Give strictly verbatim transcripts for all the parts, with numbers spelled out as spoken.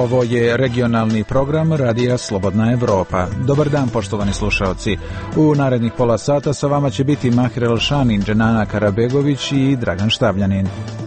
Ovo je regionalni program Radija Slobodna Evropa. Dobar dan, poštovani slušaoci. U narednih pola sata sa vama će biti Mahir Elšanin, Dženana Karabegović i Dragan Štavljanin.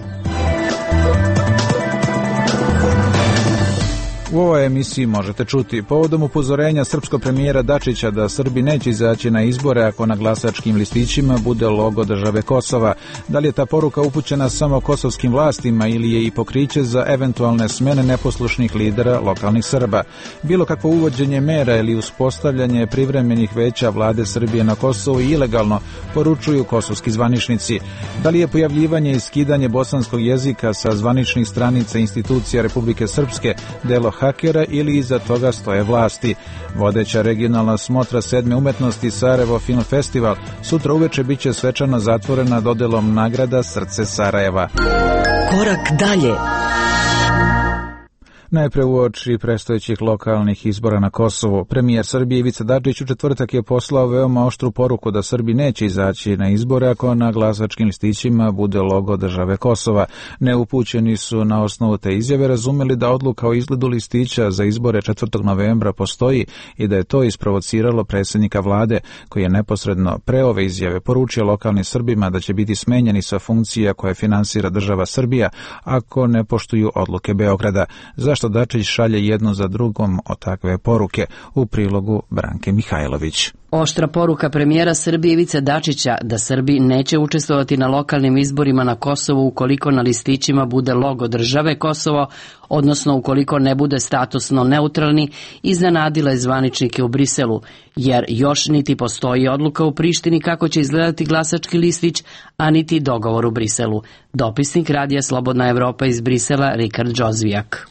U ovoj emisiji možete čuti povodom upozorenja srpskog premijera Dačića da Srbi neće izaći na izbore ako na glasačkim listićima bude logo države Kosova. Da li je ta poruka upućena samo kosovskim vlastima ili je i pokriće za eventualne smene neposlušnih lidera lokalnih Srba? Bilo kakvo uvođenje mera ili uspostavljanje privremenih veća vlade Srbije na Kosovu ilegalno, poručuju kosovski zvaničnici. Da li je pojavljivanje i skidanje bosanskog jezika sa zvaničnih stranica institucija Republike Srpske delo hakera ili iza toga stoje vlasti? Vodeća regionalna smotra sedme umetnosti Sarajevo Film Festival sutra uveče biće svečano zatvorena dodelom nagrada Srce Sarajeva. Korak dalje. Najpre uoči predstojećih lokalnih izbora na Kosovu, premijer Srbije Ivica Dačić u četvrtak je poslao veoma oštru poruku da Srbi neće izaći na izbore ako na glasačkim listićima bude logo države Kosova. Neupućeni su na osnovu te izjave razumeli da odluka o izgledu listića za izbore četvrtog novembra postoji i da je to isprovociralo predsjednika vlade, koji je neposredno pre ove izjave poručio lokalnim Srbima da će biti smenjeni sa funkcija koje finansira država Srbija ako ne poštuju odluke Beograda. Zašto Dačić šalje jedno za drugom o takve poruke? U prilogu Branke Mihajlović. Oštra poruka premijera Srbije Ivice Dačića da Srbi neće učestvovati na lokalnim izborima na Kosovu ukoliko na listićima bude logo države Kosovo, odnosno ukoliko ne bude statusno neutralni, iznenadila je zvaničnike u Briselu, jer još niti postoji odluka u Prištini kako će izgledati glasački listić, a niti dogovor u Briselu. Dopisnik Radija Slobodna Evropa iz Brisela, Rikard Džozvijak.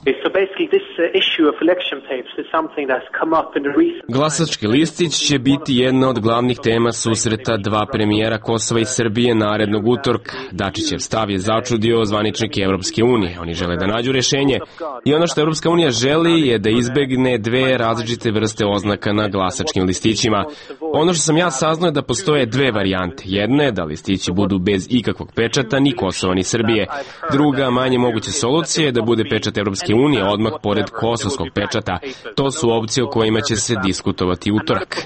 Glasački listić će biti jedna od glavnih tema susreta dva premijera Kosova i Srbije narednog utorka. Dačićev stav je začudio zvaničnike Evropske unije. Oni žele da nađu rešenje i ono što Evropska unija želi je da izbegne dve različite vrste oznaka na glasačkim listićima. Ono što sam ja saznao je da postoje dve varijante. Jedna je da listići budu bez ikakvog pečata ni Kosova ni Srbije. Druga, manje moguća solucija je da bude pečat Evropske unije odmah pored kosovskog pečata. To su opcije o kojima će se diskutovati utorak.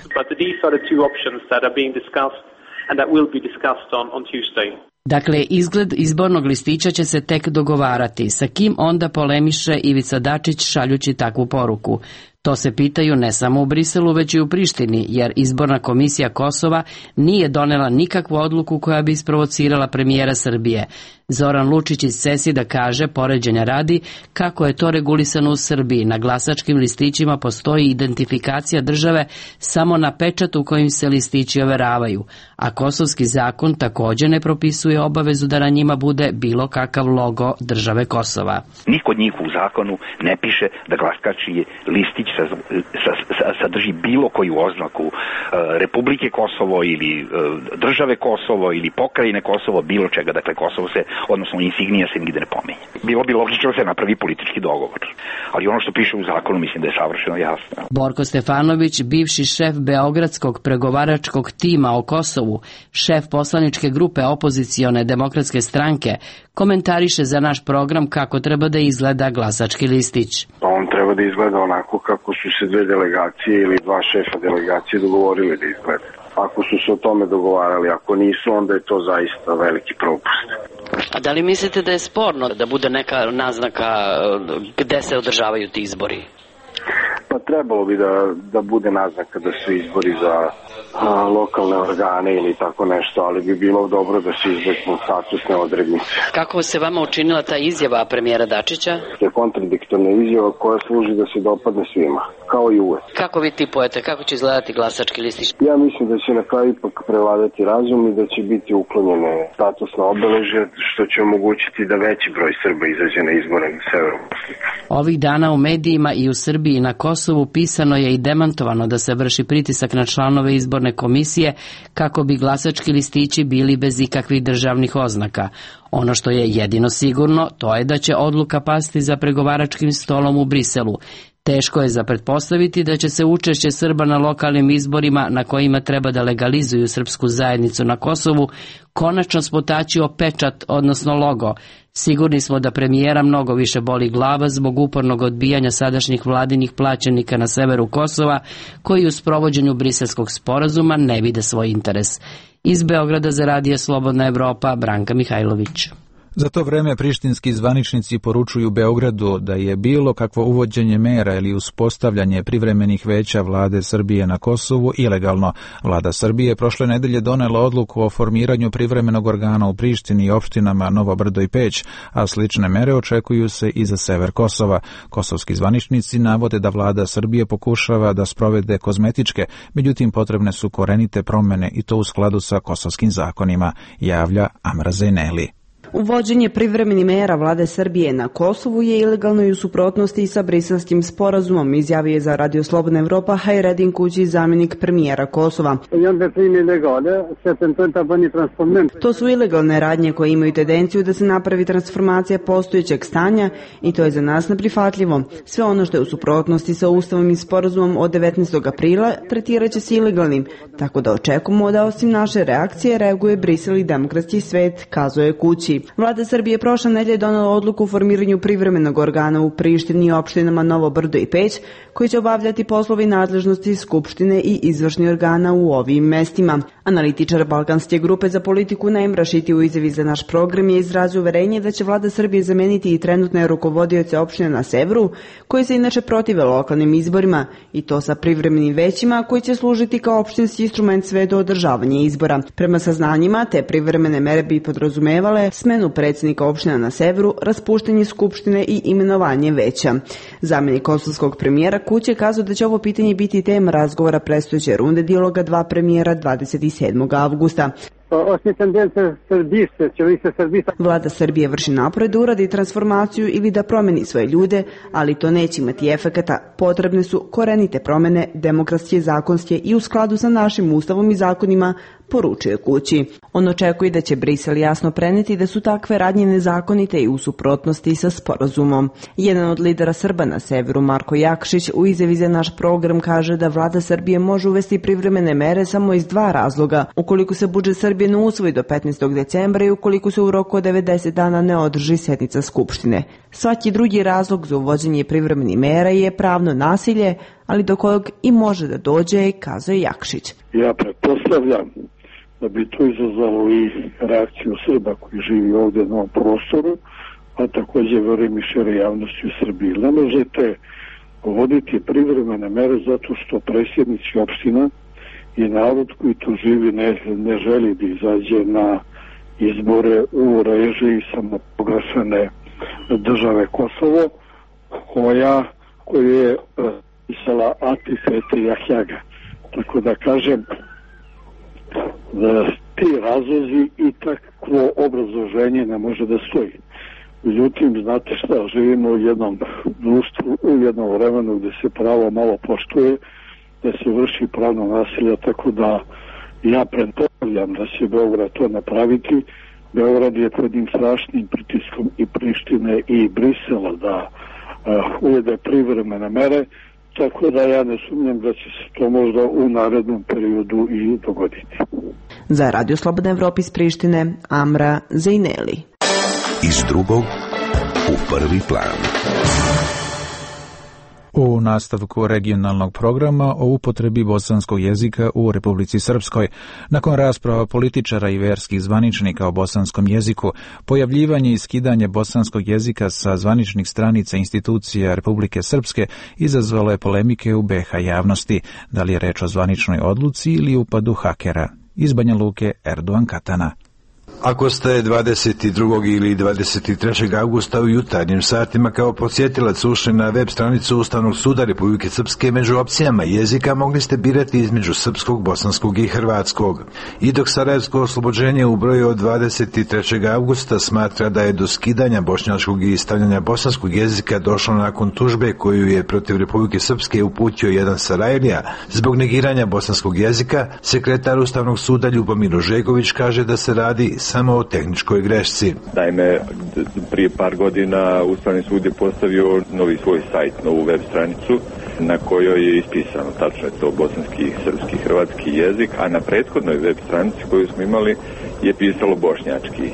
Dakle, izgled izbornog listića će se tek dogovarati. Sa kim onda polemiše Ivica Dačić šaljući takvu poruku? To se pitaju ne samo u Briselu, već i u Prištini, jer izborna komisija Kosova nije donela nikakvu odluku koja bi isprovocirala premijera Srbije. Zoran Lučić iz Cesida kaže, poređenja radi, kako je to regulisano u Srbiji. Na glasačkim listićima postoji identifikacija države samo na pečatu kojim se listići overavaju, a kosovski zakon također ne propisuje obavezu da na njima bude bilo kakav logo države Kosova. Niko od njih u zakonu ne piše da glasački listić sadrži bilo koju oznaku e, Republike Kosovo ili e, države Kosovo ili pokrajine Kosovo, bilo čega. Dakle, Kosovo se, odnosno insignija se nigde ne pomenje. Bilo bi logično da se napravi politički dogovor. Ali ono što piše u zakonu mislim da je savršeno jasno. Borko Stefanović, bivši šef Beogradskog pregovaračkog tima o Kosovu, šef poslaničke grupe opozicione demokratske stranke, komentariše za naš program kako treba da izgleda glasački listić. Pa on treba da izgleda onako kako su se dve delegacije ili dva šefa delegacije dogovorili da izgleda. Ako su se o tome dogovarali, ako nisu, onda je to zaista veliki propust. A da li mislite da je sporno da bude neka naznaka gde se održavaju ti izbori? Pa trebalo bi da, da bude naznaka da su izbori za a, lokalne organe ili tako nešto, ali bi bilo dobro da se izbegnu statusne odrednice. Kako se vama učinila ta izjava premijera Dačića? To je kontradiktorna izjava koja služi da se dopadne svima, kao i uvek. Kako vi tipujete, kako će izgledati glasački listić? Ja mislim da će na kraju ipak prevladati razum i da će biti uklonjene statusne obeležje, što će omogućiti da veći broj Srba izađe na izbore na severu. Ovih dana u medijima i u Srbiji i na Kosovu pisano je i demantovano da se vrši pritisak na članove izborne komisije kako bi glasački listići bili bez ikakvih državnih oznaka. Ono što je jedino sigurno, to je da će odluka pasti za pregovaračkim stolom u Briselu. Teško je za pretpostaviti da će se učešće Srba na lokalnim izborima na kojima treba da legalizuju srpsku zajednicu na Kosovu konačno spotaći o pečat, odnosno logo. Sigurni smo da premijera mnogo više boli glava zbog upornog odbijanja sadašnjih vladinih plaćenika na severu Kosova, koji u sprovođenju Briselskog sporazuma ne vide svoj interes. Iz Beograda za Radio Slobodna Evropa, Branka Mihajlović. Za to vreme prištinski zvaničnici poručuju Beogradu da je bilo kakvo uvođenje mera ili uspostavljanje privremenih veća vlade Srbije na Kosovu ilegalno. Vlada Srbije prošle nedelje donela odluku o formiranju privremenog organa u Prištini i opštinama Novo Brdo i Peć, a slične mere očekuju se i za sever Kosova. Kosovski zvaničnici navode da vlada Srbije pokušava da sprovede kozmetičke, međutim potrebne su korenite promene i to u skladu sa kosovskim zakonima, javlja Amra Zejneli. Uvođenje privremenih mera vlade Srbije na Kosovu je ilegalno i u suprotnosti sa Briselskim sporazumom, izjavio je za Radio Slobodna Evropa Hajredin Kući, zamjenik premijera Kosova. To su ilegalne radnje koje imaju tendenciju da se napravi transformacija postojećeg stanja i to je za nas neprihvatljivo. Sve ono što je u suprotnosti sa Ustavom i sporazumom od devetnaestog aprila tretiraće se ilegalnim, tako da očekujemo da osim naše reakcije reaguje Brisel i demokratski svet, kazuje Kući. Vlada Srbije prošle nedelje donela odluku o formiranju privremenog organa u Prištini i opštinama Novo Brdo i Peć, koji će obavljati poslovi nadležnosti Skupštine i izvršni organa u ovim mestima. Analitičar Balkanske grupe za politiku Naim Rašiti u izjavi za naš program je izrazio uverenje da će vlada Srbije zameniti i trenutne rukovodioce opštine na severu, koji se inače protive lokalnim izborima, i to sa privremenim većima koji će služiti kao opštinski instrument sve do održavanja izbora. Prema saznanjima, te privremene mere bi podrazumevale smenu predsjednika opština na severu, raspuštanje Skupštine i imenovanje veća. Zamjenik kosovskog premijera Kuće kazao da će ovo pitanje biti tema razgovora predstojeće runde dijaloga dva premijera dvadeset sedmog avgusta. Vlada Srbije vrši napore da uradi transformaciju ili da promeni svoje ljude, ali to neće imati efekata. Potrebne su korenite promene, demokratske, zakonske i u skladu sa našim ustavom i zakonima, poručuje Kući. On očekuje da će Brisel jasno preneti da su takve radnje nezakonite i u suprotnosti sa sporazumom. Jedan od lidera Srba na severu, Marko Jakšić, u izjavi za naš program kaže da vlada Srbije može uvesti privremene mere samo iz dva razloga: ukoliko se budžet Srbije ne usvoji do petnaestog decembra i ukoliko se u roku od devedeset dana ne održi sednica Skupštine. Svaki drugi razlog za uvođenje privremenih mera je pravno nasilje, ali do kojeg i može da dođe, kazuje Jakšić. Ja pretpostavljam da bi to izazvalo i reakciju Srba koji živi ovdje na ovom prostoru, a također verujem i šire javnosti u Srbiji. Ne možete uvoditi privremene mere zato što predsjednici opština i narod koji tu živi ne, ne želi da izađe na izbore u režiji samoproglašene države Kosovo, koja koju je pisala Atif Eti Jahjaga. Tako da kažem, da ti razlozi i takvo obrazloženje ne može da stoji. Međutim, znate šta, živimo u jednom društvu, u jednom vremenu gdje se pravo malo poštuje, da se vrši pravno nasilje, tako da ja pretpostavljam da će Beograd to napraviti. Beograd je pod jednim strašnim pritiskom i Prištine i Brisela da uh, uvede privremene mere, tako da ja ne sumnjam da će se to možda u narednom periodu i dogoditi. Za Radio Slobodna Evropa iz Prištine, Amra Zejneli. Iz drugog u prvi plan. U nastavku regionalnog programa o upotrebi bosanskog jezika u Republici Srpskoj, nakon rasprava političara i verskih zvaničnika o bosanskom jeziku, pojavljivanje i skidanje bosanskog jezika sa zvaničnih stranica institucija Republike Srpske izazvalo je polemike u be ha javnosti. Da li je reč o zvaničnoj odluci ili upadu hakera? Iz Banja Luke, Erdogan Katana. Ako ste dvadeset drugog ili dvadeset trećeg avgusta u jutarnjim satima kao podsjetilac ušli na web stranicu Ustavnog suda Republike Srpske, među opcijama jezika mogli ste birati između srpskog, bosanskog i hrvatskog. I dok Sarajevsko oslobođenje u broju od dvadeset trećeg avgusta smatra da je do skidanja bošnjačkog i stavljanja bosanskog jezika došlo nakon tužbe koju je protiv Republike Srpske uputio jedan Sarajevlija zbog negiranja bosanskog jezika, sekretar Ustavnog suda Ljubomir Ožegović kaže da se radi samo o tehničkoj grešci. Naime, prije par godina Ustavni sud je postavio novi svoj sajt, novu web stranicu na kojoj je ispisano tačno je to bosanski, srpski, hrvatski jezik, a na prethodnoj web stranici koju smo imali je pisalo bošnjački.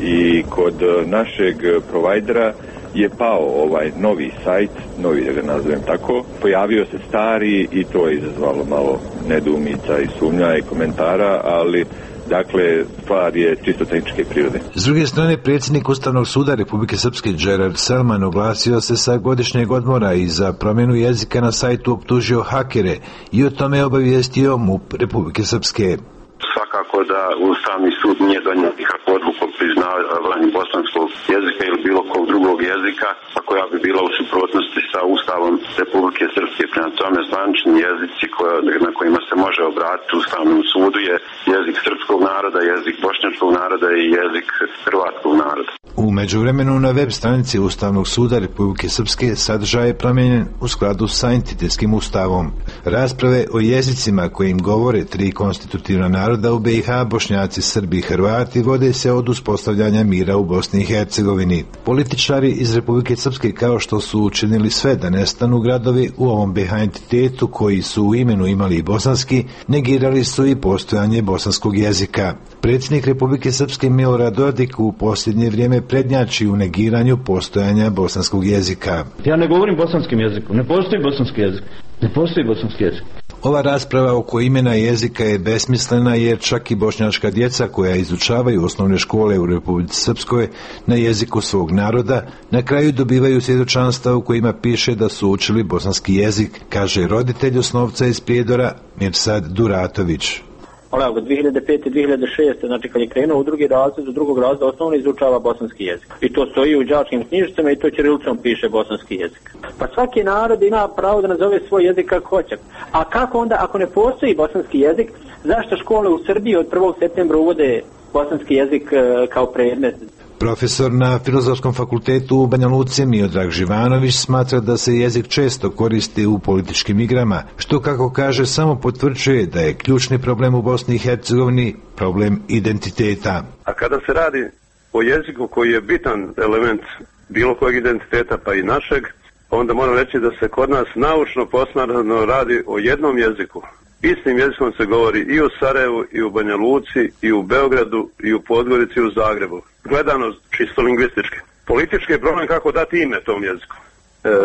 I kod našeg provajdera je pao ovaj novi sajt, novi da ga nazovem tako, pojavio se stari i to je izazvalo malo nedoumica i sumnja i komentara, ali dakle, stvar je čisto tehničke prirode. S druge strane, predsjednik Ustavnog suda Republike Srpske Gerard Selman oglasio se sa godišnjeg odmora i za promjenu jezika na sajtu optužio hakere i o tome obavijestio MUP Republike Srpske. Svakako da Ustavni sud nije donio nikakvu odluku o priznavanju bosanskog jezika ili bilo kog drugog jezika, a koja bi bila u suprotnosti sa Ustavom Republike Srpske. Prema tome, zvanični jezici koja, na kojima se može obratiti Ustavnom sudu je jezik srpskog naroda, jezik bošnjačkog naroda i jezik hrvatskog naroda. U međuvremenu na web stranici Ustavnog suda Republike Srpske sadržaj je promijenjen u skladu sa entitetskim ustavom. Rasprave o jezicima kojim govore tri konstitutivna naroda u B i H, Bošnjaci, Srbi i Hrvati, vode se od uspostavljanja mira u Bosni i Hercegovini. Političari iz Republike Srpske, kao što su učinili sve da nestanu gradovi u ovom B H entitetu koji su u imenu imali i bosanski, negirali su i postojanje bosanskog jezika. Predsjednik Republike Srpske Milorad Dodik u posljednje vrijeme prednjači u negiranju postojanja bosanskog jezika. Ja ne govorim bosanskim jezikom, ne postoji bosanski jezik, ne postoji bosanski jezik. Ova rasprava oko imena jezika je besmislena jer čak i bošnjačka djeca koja izučavaju osnovne škole u Republici Srpskoj na jeziku svog naroda na kraju dobivaju svjedočanstva u kojima piše da su učili bosanski jezik, kaže roditelj osnovca iz Prijedora Mirsad Duratović. Onako, dvije hiljade pete dvije hiljade šeste znači kad je krenuo u drugi razred, u drugog razreda osnovno izučava bosanski jezik. I to stoji u đačkim knjižicama i to ćirilicom piše bosanski jezik. Pa svaki narod ima pravo da nazove svoj jezik kako hoće. A kako onda, ako ne postoji bosanski jezik, zašto škole u Srbiji od prvog septembra uvode bosanski jezik kao predmet? Profesor na Filozofskom fakultetu u Banja Luci Miodrag Živanović smatra da se jezik često koristi u političkim igrama, što kako kaže samo potvrđuje da je ključni problem u Bosni i Hercegovini problem identiteta. A kada se radi o jeziku koji je bitan element bilo kojeg identiteta pa i našeg, onda moram reći da se kod nas naučno posmatrano radi o jednom jeziku. Istim jezikom se govori i u Sarajevu, i u Banja Luci, i u Beogradu, i u Podgorici, i u Zagrebu. Gledano čisto lingvistički. Politički je problem kako dati ime tom jeziku. E,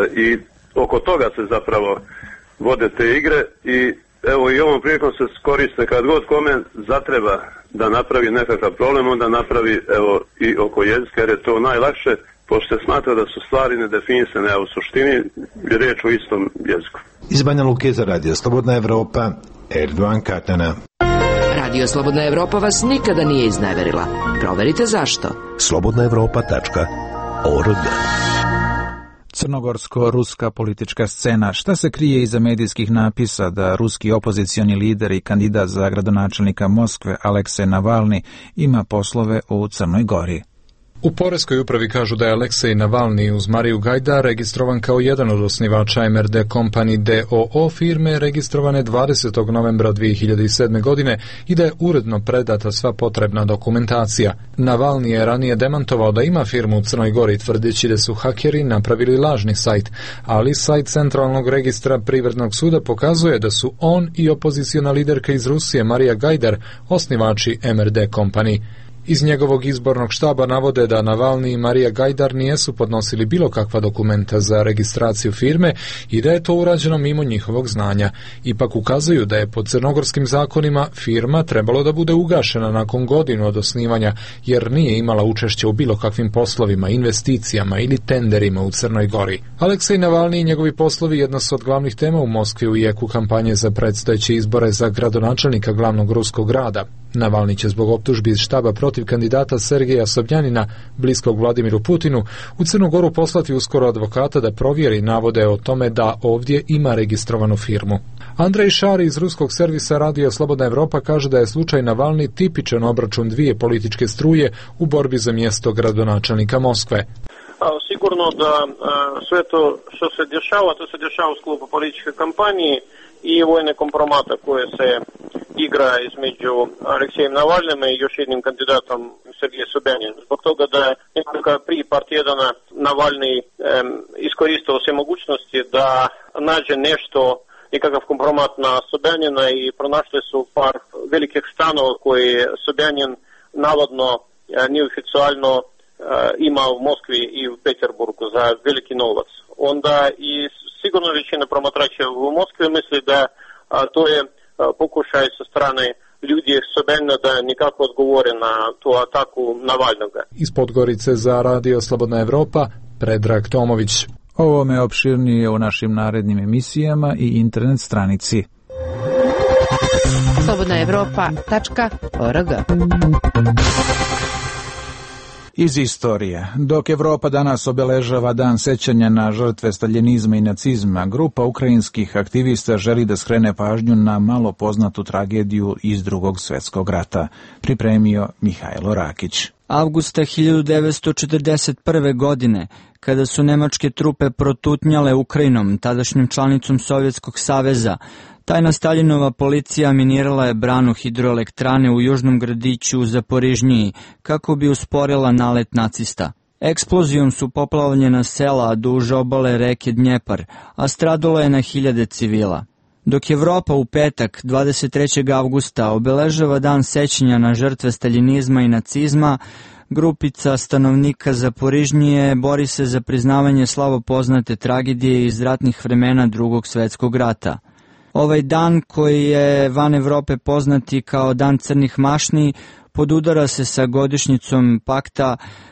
I oko toga se zapravo vode te igre i evo i ovom prilikom se koriste kad god kome zatreba da napravi nekakav problem, onda napravi evo i oko jezika jer je to najlakše, pošto se smatra da su stvari nedefinisane, a u suštini je riječ o istom jeziku. Iz Banja Luke za Radio Slobodna Evropa, Erdogan Katana. Radio Slobodna Evropa vas nikada nije izneverila. Proverite zašto. slobodna evropa tačka org. Crnogorsko-ruska politička scena. Šta se krije iza medijskih napisa da ruski opozicioni lider i kandidat za gradonačelnika Moskve Aleksej Navalni ima poslove u Crnoj Gori? U Poreskoj upravi kažu da je Aleksej Navalni uz Mariju Gajdar registrovan kao jedan od osnivača M R D Company D O O firme registrovane dvadesetog novembra dvije hiljade sedme. godine i da je uredno predata sva potrebna dokumentacija. Navalni je ranije demantovao da ima firmu u Crnoj Gori tvrdeći da su hakeri napravili lažni sajt, ali sajt Centralnog registra Privrednog suda pokazuje da su on i opoziciona liderka iz Rusije Marija Gajdar osnivači M R D Company. Iz njegovog izbornog štaba navode da Navalni i Marija Gajdar nijesu podnosili bilo kakva dokumenta za registraciju firme i da je to urađeno mimo njihovog znanja. Ipak ukazuju da je po crnogorskim zakonima firma trebalo da bude ugašena nakon godinu od osnivanja, jer nije imala učešće u bilo kakvim poslovima, investicijama ili tenderima u Crnoj Gori. Aleksej Navalni i njegovi poslovi jedna su od glavnih tema u Moskvi u jeku kampanje za predstojeće izbore za gradonačelnika glavnog ruskog grada. Navalni će zbog optužbi iz štaba protiv kandidata Sergeja Sobjanina, bliskog Vladimiru Putinu, u Crnu Goru poslati uskoro advokata da provjeri navode o tome da ovdje ima registrovanu firmu. Andrej Šari iz ruskog servisa Radio Slobodna Evropa kaže da je slučaj Navalni tipičan obračun dvije političke struje u borbi za mjesto gradonačelnika Moskve. Sigurno da sve to što se dešava, to se dešava u sklopu političke kampanje i vojne kompromata koje se igra između Aleksejem Navalnim i još jednim kandidatom Sergej Sobjanin. Zbog toga da je nekoliko prije par tjedana Navalny um, iskoristio sve mogućnosti da nađe nešto, nekakav kompromat na Sobjanina i pronašli su par velikih stanova koje Sobjanin navodno neoficijalno ima u Moskvi i u Peterburgu za veliki novac. Onda i sigurno većina promatrača u Moskvi misli da a, to je a, pokušaj sa strane ljudi Sobjanina da nikako odgovore na tu ataku Navalnoga. Iz Podgorice za Radio Slobodna Evropa, Predrag Tomović. Ovo me opširnije u našim narednim emisijama i internet stranici slobodna evropa tačka org. Iz istorije. Dok Evropa danas obeležava dan sećanja na žrtve staljinizma i nacizma, grupa ukrajinskih aktivista želi da skrene pažnju na malo poznatu tragediju iz Drugog svjetskog rata. Pripremio Mihajlo Rakić. Avgusta hiljadu devetsto četrdeset prve. godine, kada su nemačke trupe protutnjale Ukrajinom, tadašnjom članicom Sovjetskog saveza, tajna Staljinova policija minirala je branu hidroelektrane u južnom gradiću Zaporižniji kako bi usporila nalet nacista. Eksplozijom su poplavljena sela duž obale reke Dnjepar, a stradalo je na hiljade civila. Dok Evropa u petak, dvadeset trećeg avgusta, obeležava dan sećanja na žrtve staljinizma i nacizma, grupica stanovnika Zaporižnije bori se za priznavanje slavopoznate tragedije iz ratnih vremena Drugog svjetskog rata. Ovaj dan, koji je van Evrope poznati kao Dan crnih mašni, podudara se sa godišnjicom pakta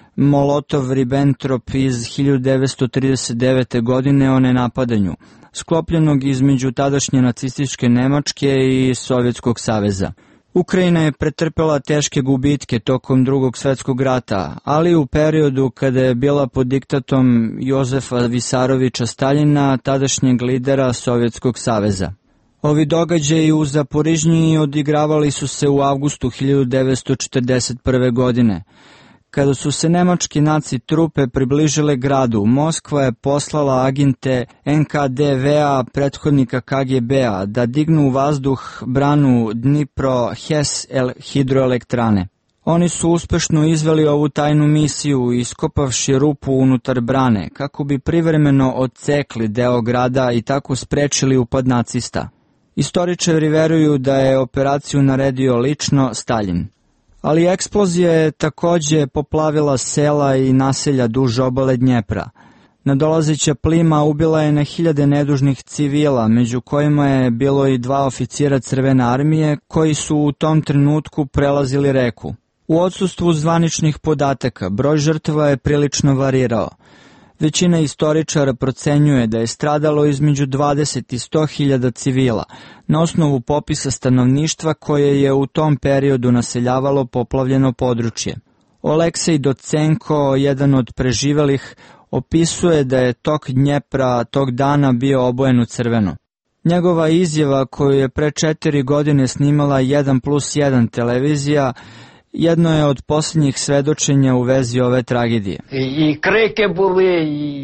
Molotov-Ribbentrop iz hiljadu devetsto trideset devete. godine o nenapadanju, sklopljenog između tadašnje nacističke Nemačke i Sovjetskog saveza. Ukrajina je pretrpela teške gubitke tokom Drugog svjetskog rata, ali u periodu kada je bila pod diktatom Jozefa Visarovića Staljina, tadašnjeg lidera Sovjetskog saveza. Ovi događaji u Zaporižniji odigravali su se u avgustu hiljadu devetsto četrdeset prve. godine. Kada su se nemački naci trupe približile gradu, Moskva je poslala agente en ka de ve-a, prethodnika ka ge be-a, da dignu u vazduh branu Dnipro-Hes hidroelektrane. Oni su uspešno izveli ovu tajnu misiju, iskopavši rupu unutar brane, kako bi privremeno odsekli deo grada i tako sprečili upad nacista. Istoričari veruju da je operaciju naredio lično Staljin. Ali eksplozija je takođe poplavila sela i naselja duž obale Dnjepra. Nadolazeća plima ubila je na hiljade nedužnih civila, među kojima je bilo i dva oficira Crvene armije koji su u tom trenutku prelazili reku. U odsustvu zvaničnih podataka broj žrtava je prilično varirao. Većina istoričara procenjuje da je stradalo između dvadeset i sto hiljada civila, na osnovu popisa stanovništva koje je u tom periodu naseljavalo poplavljeno područje. Oleksej Docenko, jedan od preživelih, opisuje da je tok Dnjepra tog dana bio obojen u crveno. Njegova izjava, koju je pre četiri godine snimala jedan plus jedan televizija, jedno je od posljednjih svedočenja u vezi ove tragedije. I kreke bule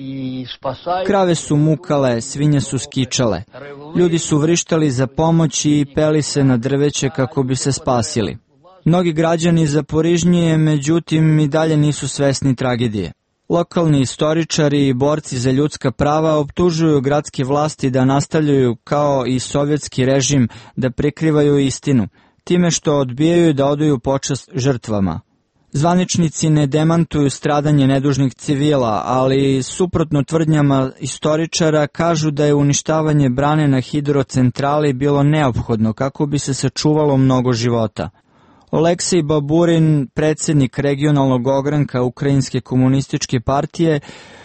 i spasaju. Krave su mukale, svinje su skičale. Ljudi su vrištali za pomoć i peli se na drveće kako bi se spasili. Mnogi građani Zaporižnije, međutim, i dalje nisu svesni tragedije. Lokalni istoričari i borci za ljudska prava optužuju gradske vlasti da nastavljaju, kao i sovjetski režim, da prikrivaju istinu, time što odbijaju da odaju počast žrtvama. Zvaničnici ne demantuju stradanje nedužnih civila, ali suprotno tvrdnjama istoričara kažu da je uništavanje brane na hidrocentrali bilo neophodno kako bi se sačuvalo mnogo života. Oleksij Baburin, predsjednik regionalnog ogranka Ukrajinske komunističke partije,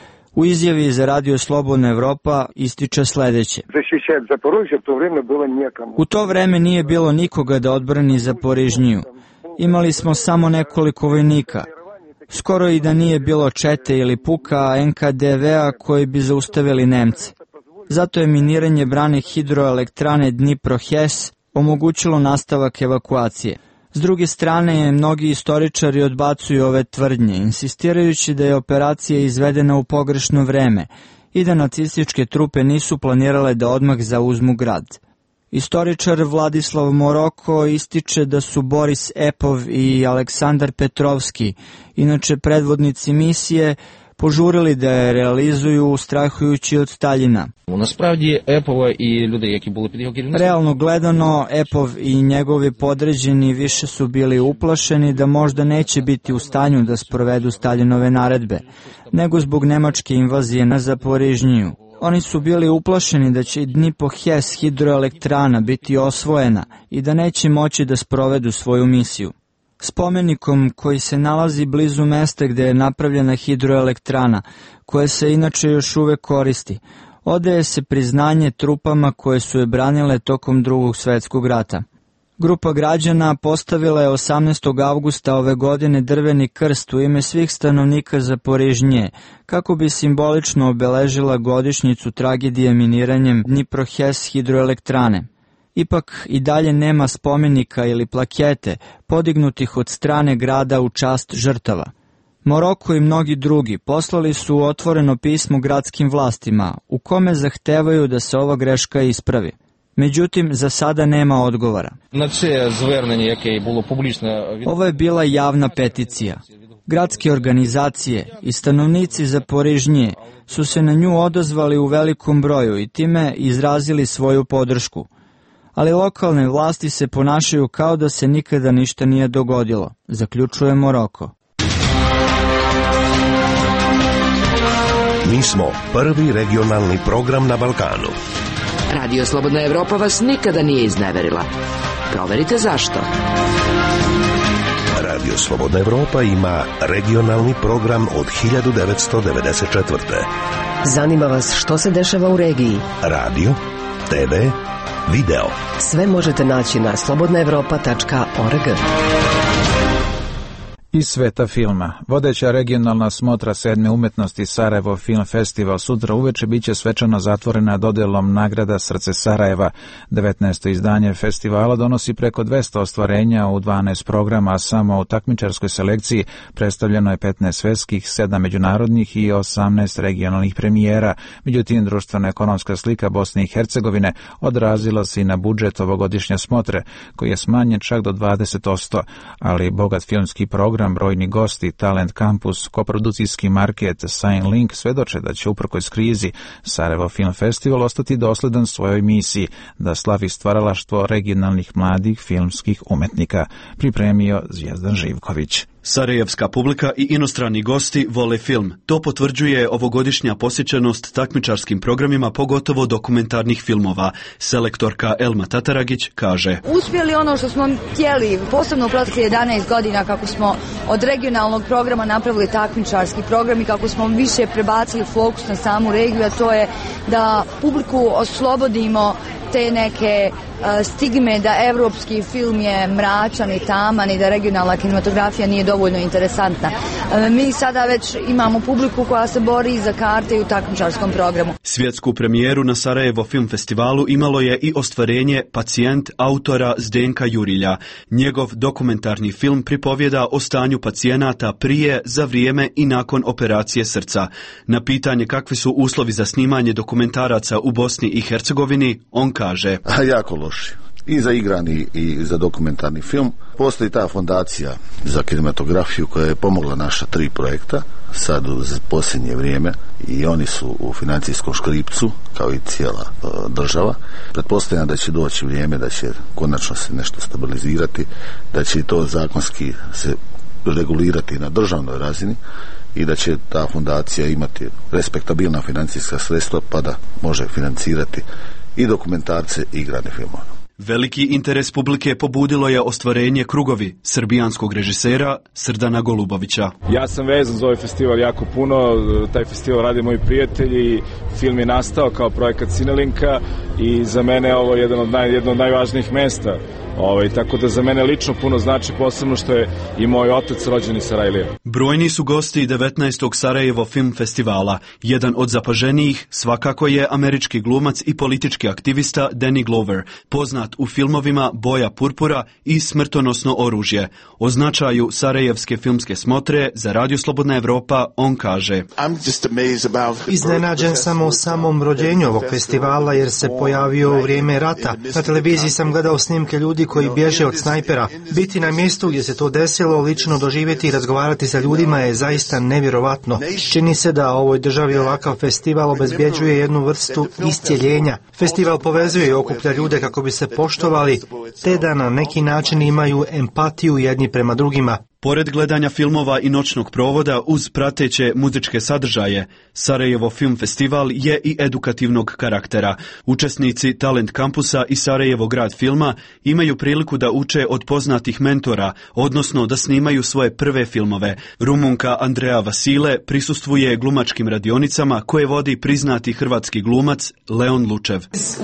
u izjavi za Radio Slobodna Evropa ističe sledeće. U to vreme nije bilo nikoga da odbrani Zaporižniju. Imali smo samo nekoliko vojnika. Skoro i da nije bilo čete ili puka en ka de ve-a koji bi zaustavili Nemce. Zato je miniranje brane hidroelektrane Dnipro-Hes omogućilo nastavak evakuacije. S druge strane, mnogi istoričari odbacuju ove tvrdnje, insistirajući da je operacija izvedena u pogrešno vreme i da nacističke trupe nisu planirale da odmah zauzmu grad. Istoričar Vladislav Moroko ističe da su Boris Epov i Aleksandar Petrovski, inače predvodnici misije, požurili da je realizuju strahujući od Staljina. Realno gledano, Epov i njegovi podređeni više su bili uplašeni da možda neće biti u stanju da sprovedu Staljinove naredbe, nego zbog nemačke invazije na Zaporižniju. Oni su bili uplašeni da će Dnipo-Hes hidroelektrana biti osvojena i da neće moći da sprovedu svoju misiju. Spomenikom koji se nalazi blizu mesta gde je napravljena hidroelektrana, koja se inače još uvek koristi, odaje se priznanje trupama koje su je branile tokom Drugog svetskog rata. Grupa građana postavila je osamnaestog avgusta ove godine drveni krst u ime svih stanovnika Zaporižnje, kako bi simbolično obeležila godišnjicu tragedije miniranjem Dnipro-Hes hidroelektrane. Ipak i dalje nema spomenika ili plakete podignutih od strane grada u čast žrtava. Moroko i mnogi drugi poslali su otvoreno pismo gradskim vlastima u kome zahtevaju da se ova greška ispravi. Međutim, za sada nema odgovora. Ovo je bila javna peticija. Gradske organizacije i stanovnici Zaporižnje su se na nju odazvali u velikom broju i time izrazili svoju podršku. Ali lokalne vlasti se ponašaju kao da se nikada ništa nije dogodilo, zaključuje Moroko. Mi smo prvi regionalni program na Balkanu. Radio Slobodna Evropa vas nikada nije izneverila. Proverite zašto. Radio Slobodna Evropa ima regionalni program od hiljadu devetsto devedeset četvrte. Zanima vas što se dešava u regiji? Radio, te ve, video. Sve možete naći na slobodna evropa tačka org. Iz sveta filma. Vodeća regionalna smotra sedme umetnosti Sarajevo Film Festival sutra uveče biće svečano zatvorena dodelom nagrada Srce Sarajeva. devetnaesto izdanje festivala donosi preko dvesta ostvarenja u dvanaest programa, a samo u takmičarskoj selekciji predstavljeno je petnaest svetskih, sedam međunarodnih i osamnaest regionalnih premijera. Međutim, društveno-ekonomska slika Bosne i Hercegovine odrazila se i na budžet ovogodišnje smotre, koji je smanjen čak do dvadeset posto, ali bogat filmski program, brojni gosti, Talent Campus, koprodukcijski market, Sign Link svedoče da će uprkos krizi Sarajevo Film Festival ostati dosledan svojoj misiji da slavi stvaralaštvo regionalnih mladih filmskih umetnika, pripremio Zvijezdan Živković. Sarajevska publika i inostrani gosti vole film. To potvrđuje ovogodišnja posjećenost takmičarskim programima, pogotovo dokumentarnih filmova. Selektorka Elma Tataragić kaže: Uspjeli ono što smo htjeli, posebno u proteklih jedanaest godina, kako smo od regionalnog programa napravili takmičarski program i kako smo više prebacili fokus na samu regiju, a to je da publiku oslobodimo te neke stigme da evropski film je mračan i taman i da regionalna kinematografija nije dovoljno interesantna. Mi sada već imamo publiku koja se bori za karte i u takmičarskom programu. Svjetsku premijeru na Sarajevo Film Festivalu imalo je i ostvarenje Pacijent autora Zdenka Jurilja. Njegov dokumentarni film pripovjeda o stanju pacijenata prije, za vrijeme i nakon operacije srca. Na pitanje kakvi su uslovi za snimanje dokumentaraca u Bosni i Hercegovini, on kaže: A jako loši. I za igrani i za dokumentarni film. Postoji ta fondacija za kinematografiju koja je pomogla naša tri projekta sad u posljednje vrijeme i oni su u financijskom škripcu kao i cijela e, država. Pretpostavljam da će doći vrijeme da će konačno se nešto stabilizirati, da će to zakonski se regulirati na državnoj razini i da će ta fondacija imati respektabilna financijska sredstva pa da može financirati i dokumentarce i igrane filmove. Veliki interes publike pobudilo je ostvarenje Krugovi srbijanskog režisera Srdana Golubovića. Ja sam vezan za ovaj festival jako puno, taj festival rade moji prijatelji, film je nastao kao projekat Cinelinka i za mene je ovo jedan od naj, jedno od najvažnijih mesta. Ovaj, tako da za mene lično puno znači, posebno što je i moj otac rođen iz Sarajlija. Brojni su gosti devetnaestog Sarajevo Film Festivala. Jedan od zapaženijih svakako je američki glumac i politički aktivista Danny Glover, poznat u filmovima Boja purpura i Smrtonosno oružje. O značaju Sarajevske filmske smotre za Radio Slobodna Evropa on kaže: Iznenađen sam o samom rođenju ovog festivala jer se pojavio u vrijeme rata. Na televiziji sam gledao snimke ljudi koji bježe od snajpera. Biti na mjestu gdje se to desilo, lično doživjeti i razgovarati sa ljudima je zaista nevjerovatno. Čini se da ovoj državi ovakav festival obezbjeđuje jednu vrstu iscjeljenja. Festival povezuje i okuplja ljude kako bi se poštovali, te da na neki način imaju empatiju jedni prema drugima. Pored gledanja filmova i noćnog provoda uz prateće muzičke sadržaje, Sarajevo Film Festival je i edukativnog karaktera. Učesnici Talent Kampusa i Sarajevo Grad filma imaju priliku da uče od poznatih mentora, odnosno da snimaju svoje prve filmove. Rumunka Andrea Vasile prisustvuje glumačkim radionicama koje vodi priznati hrvatski glumac Leon Lučev.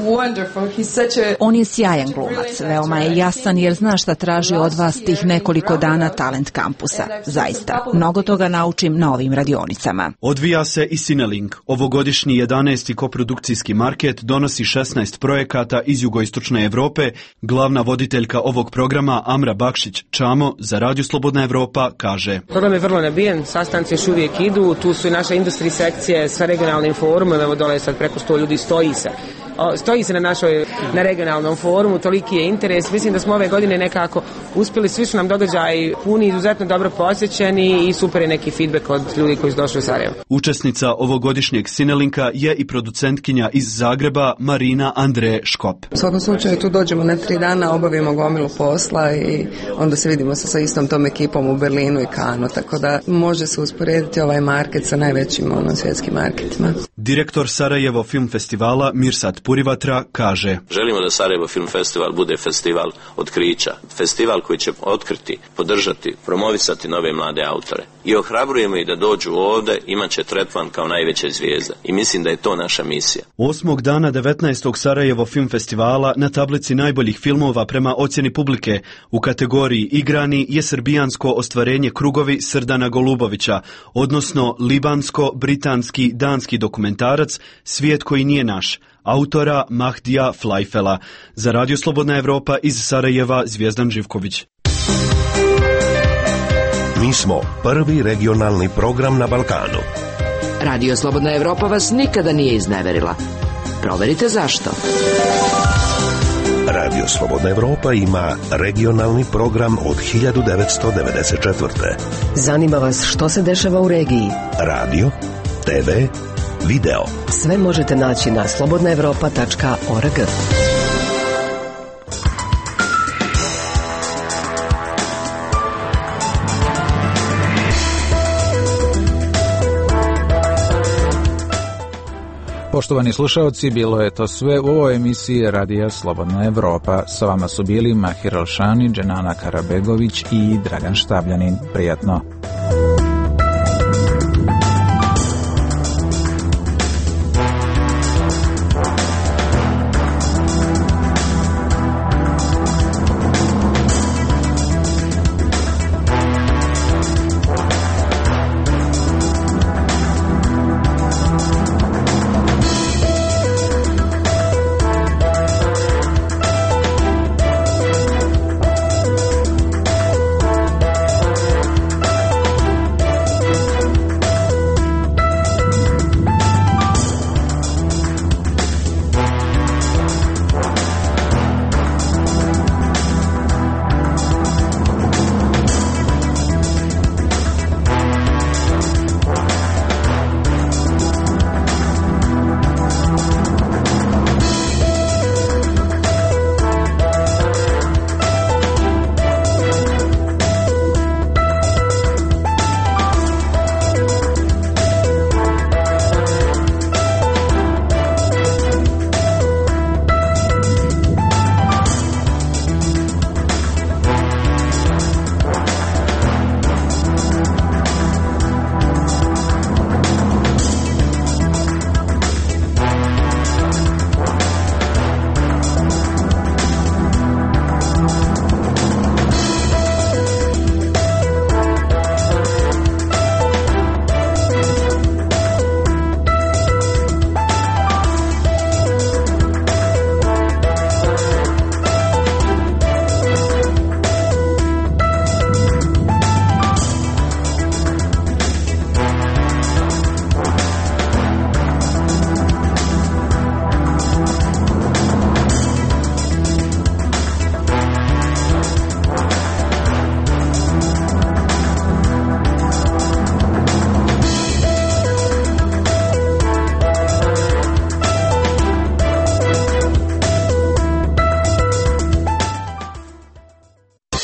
On je sjajan glumac, veoma je jasan jer zna šta traži od vas tih nekoliko dana Talent Kampusa. Zaista, mnogo toga naučim na ovim radionicama. Odvija se i Cinelink. Ovogodišnji jedanaesti koprodukcijski market donosi šesnaest projekata iz jugoistočne Europe. Glavna voditeljka ovog programa Amra Bakšić Čamo za Radio Slobodna Evropa kaže: Program je vrlo nabijen, sastanci još uvijek idu, tu su i naše industri sekcije sa regionalnim forumom, evo dole sad preko sto ljudi stoji se. Stoji se na našoj na regionalnom forumu, toliki je interes. Mislim da smo ove godine nekako uspjeli, svi su nam događaji puni, izuzetno dobro posjećeni i super je neki feedback od ljudi koji su došli u Sarajevo. Učesnica ovogodišnjeg Cinelinka je i producentkinja iz Zagreba Marina Andre Škop. U svakom slučaju tu dođemo na tri dana, obavimo gomilu posla i onda se vidimo sa, sa istom tom ekipom u Berlinu i Kanu, tako da može se usporediti ovaj market sa najvećim ono, svjetskim marketima. Direktor Sarajevo Film Festivala Mirsad Purivatra kaže: Želimo da Sarajevo Film Festival bude festival otkrića, festival koji će otkriti, podržati, promovisati nove mlade autore. I ohrabrujemo ih da dođu ovdje, imat će tretman kao najveće zvijezde. I mislim da je to naša misija. Osmog dana devetnaestog Sarajevo Film Festivala na tablici najboljih filmova prema ocjeni publike u kategoriji igrani je srbijansko ostvarenje Krugovi Srdana Golubovića, odnosno libansko-britanski danski dokumentarac Svijet koji nije naš, autora Mahdija Flajfela. Za Radio Slobodna Evropa iz Sarajeva Zvijezdan Živković. Mi smo prvi regionalni program na Balkanu. Radio Slobodna Evropa vas nikada nije izneverila. Proverite zašto. Radio Slobodna Evropa ima regionalni program od hiljadu devetsto devedeset četvrte. Zanima vas što se dešava u regiji? Radio, te ve, video. Sve možete naći na slobodna evropa tačka org. Poštovani slušalci, bilo je to sve u ovoj emisiji Radija Slobodna Evropa. Sa vama su bili Mahir Alšani, Dženana Karabegović i Dragan Štabljanin. Prijatno.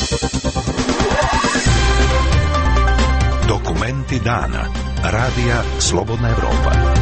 Dokumenti dana. Radija Slobodna Evropa.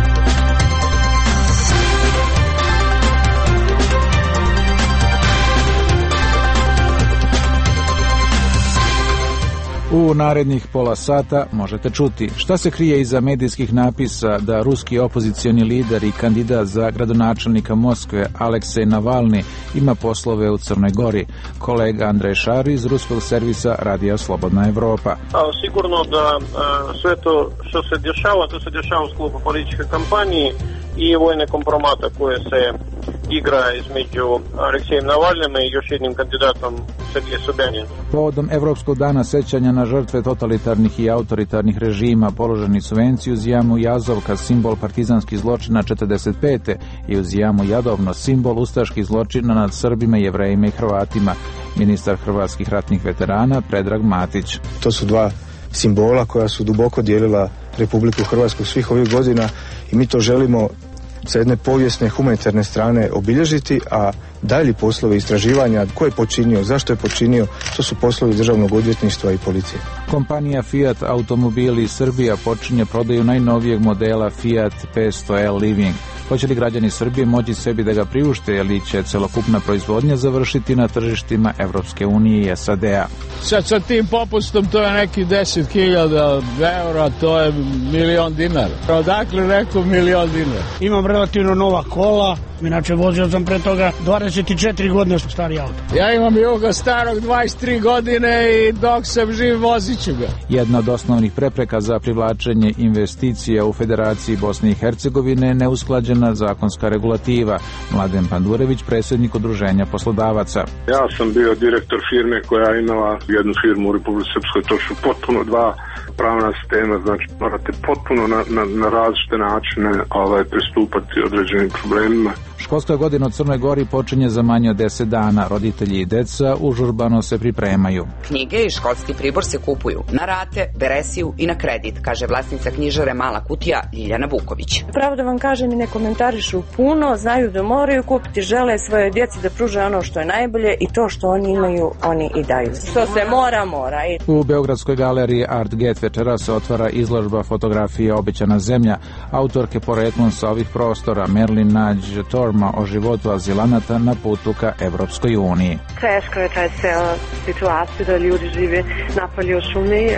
U narednih pola sata možete čuti šta se krije iza medijskih napisa da ruski opozicioni lider i kandidat za gradonačelnika Moskve Aleksej Navalni ima poslove u Crnoj Gori. Kolega Andrej Šar iz ruskog servisa Radija Slobodna Evropa. A, sigurno da a, sve to što se dešava, to se dešava u sklopu političke kampanije i vojne kompromata koje se igra između Aleksejem Navalnim i još jednim kandidatom Sergejem Sobjanin. Povodom Evropskog dana sećanja na žrtve totalitarnih i autoritarnih režima položeni su venci uz jamu Jazovka, simbol partizanskih zločina četrdeset pete i uz jamu Jadovno, simbol ustaških zločina nad Srbima, Jevrejima i Hrvatima. Ministar hrvatskih ratnih veterana Predrag Matić. To su dva simbola koja su duboko dijelila Republiku Hrvatsku svih ovih godina i mi to želimo sa jedne povijesne humanitarne strane obilježiti, a dalji poslovi istraživanja, ko je počinio, zašto je počinio, to su poslovi državnog odvjetništva i policije. Kompanija Fiat Automobili Srbija počinje prodaju najnovijeg modela Fiat petsto L Living. Hoće li građani Srbije moći sebi da ga priušte ili će celokupna proizvodnja završiti na tržištima Evropske unije i S A D-a? Sad sa tim popustom to je neki deset hiljada eura, to je milion dinara. Odakle neko milion dinara? Imam relativno nova kola, inače vozio sam pre toga dvadeset četiri godine su stari auto. Ja imam i ovoga starog dvadeset tri godine i dok sam živ vozit ću ga. Jedna od osnovnih prepreka za privlačenje investicija u Federaciji Bosne i Hercegovine je neusklađena zakonska regulativa. Mladen Pandurević, predsjednik Udruženja poslodavaca. Ja sam bio direktor firme koja je imala jednu firmu u Republici Srpskoj, to su potpuno dva pravna sistema, znači morate potpuno na, na, na različite načine ovaj, pristupati određenim problemima. Školska godina u Crnoj Gori počinje za manje od deset dana. Roditelji i deca užurbano se pripremaju. Knjige i školski pribor se kupuju na rate, beresiju i na kredit, kaže vlasnica knjižare Mala kutija Ljiljana Vuković. Pravo da vam kažem, i ne komentarišu puno, znaju da moraju kupiti, žele svoje djeci da pruže ono što je najbolje i to što oni imaju, oni i daju. Što se mora, mora. U Beogradskoj galeriji Art Get večera se otvara izložba fotografije Obećana zemlja. Autorke poreklom sa ovih prostora Merlin Nađ Torma o životu azilanata na putu ka Evropskoj uniji. Teško je taj ceo situaciju da ljudi žive napolje u šumi,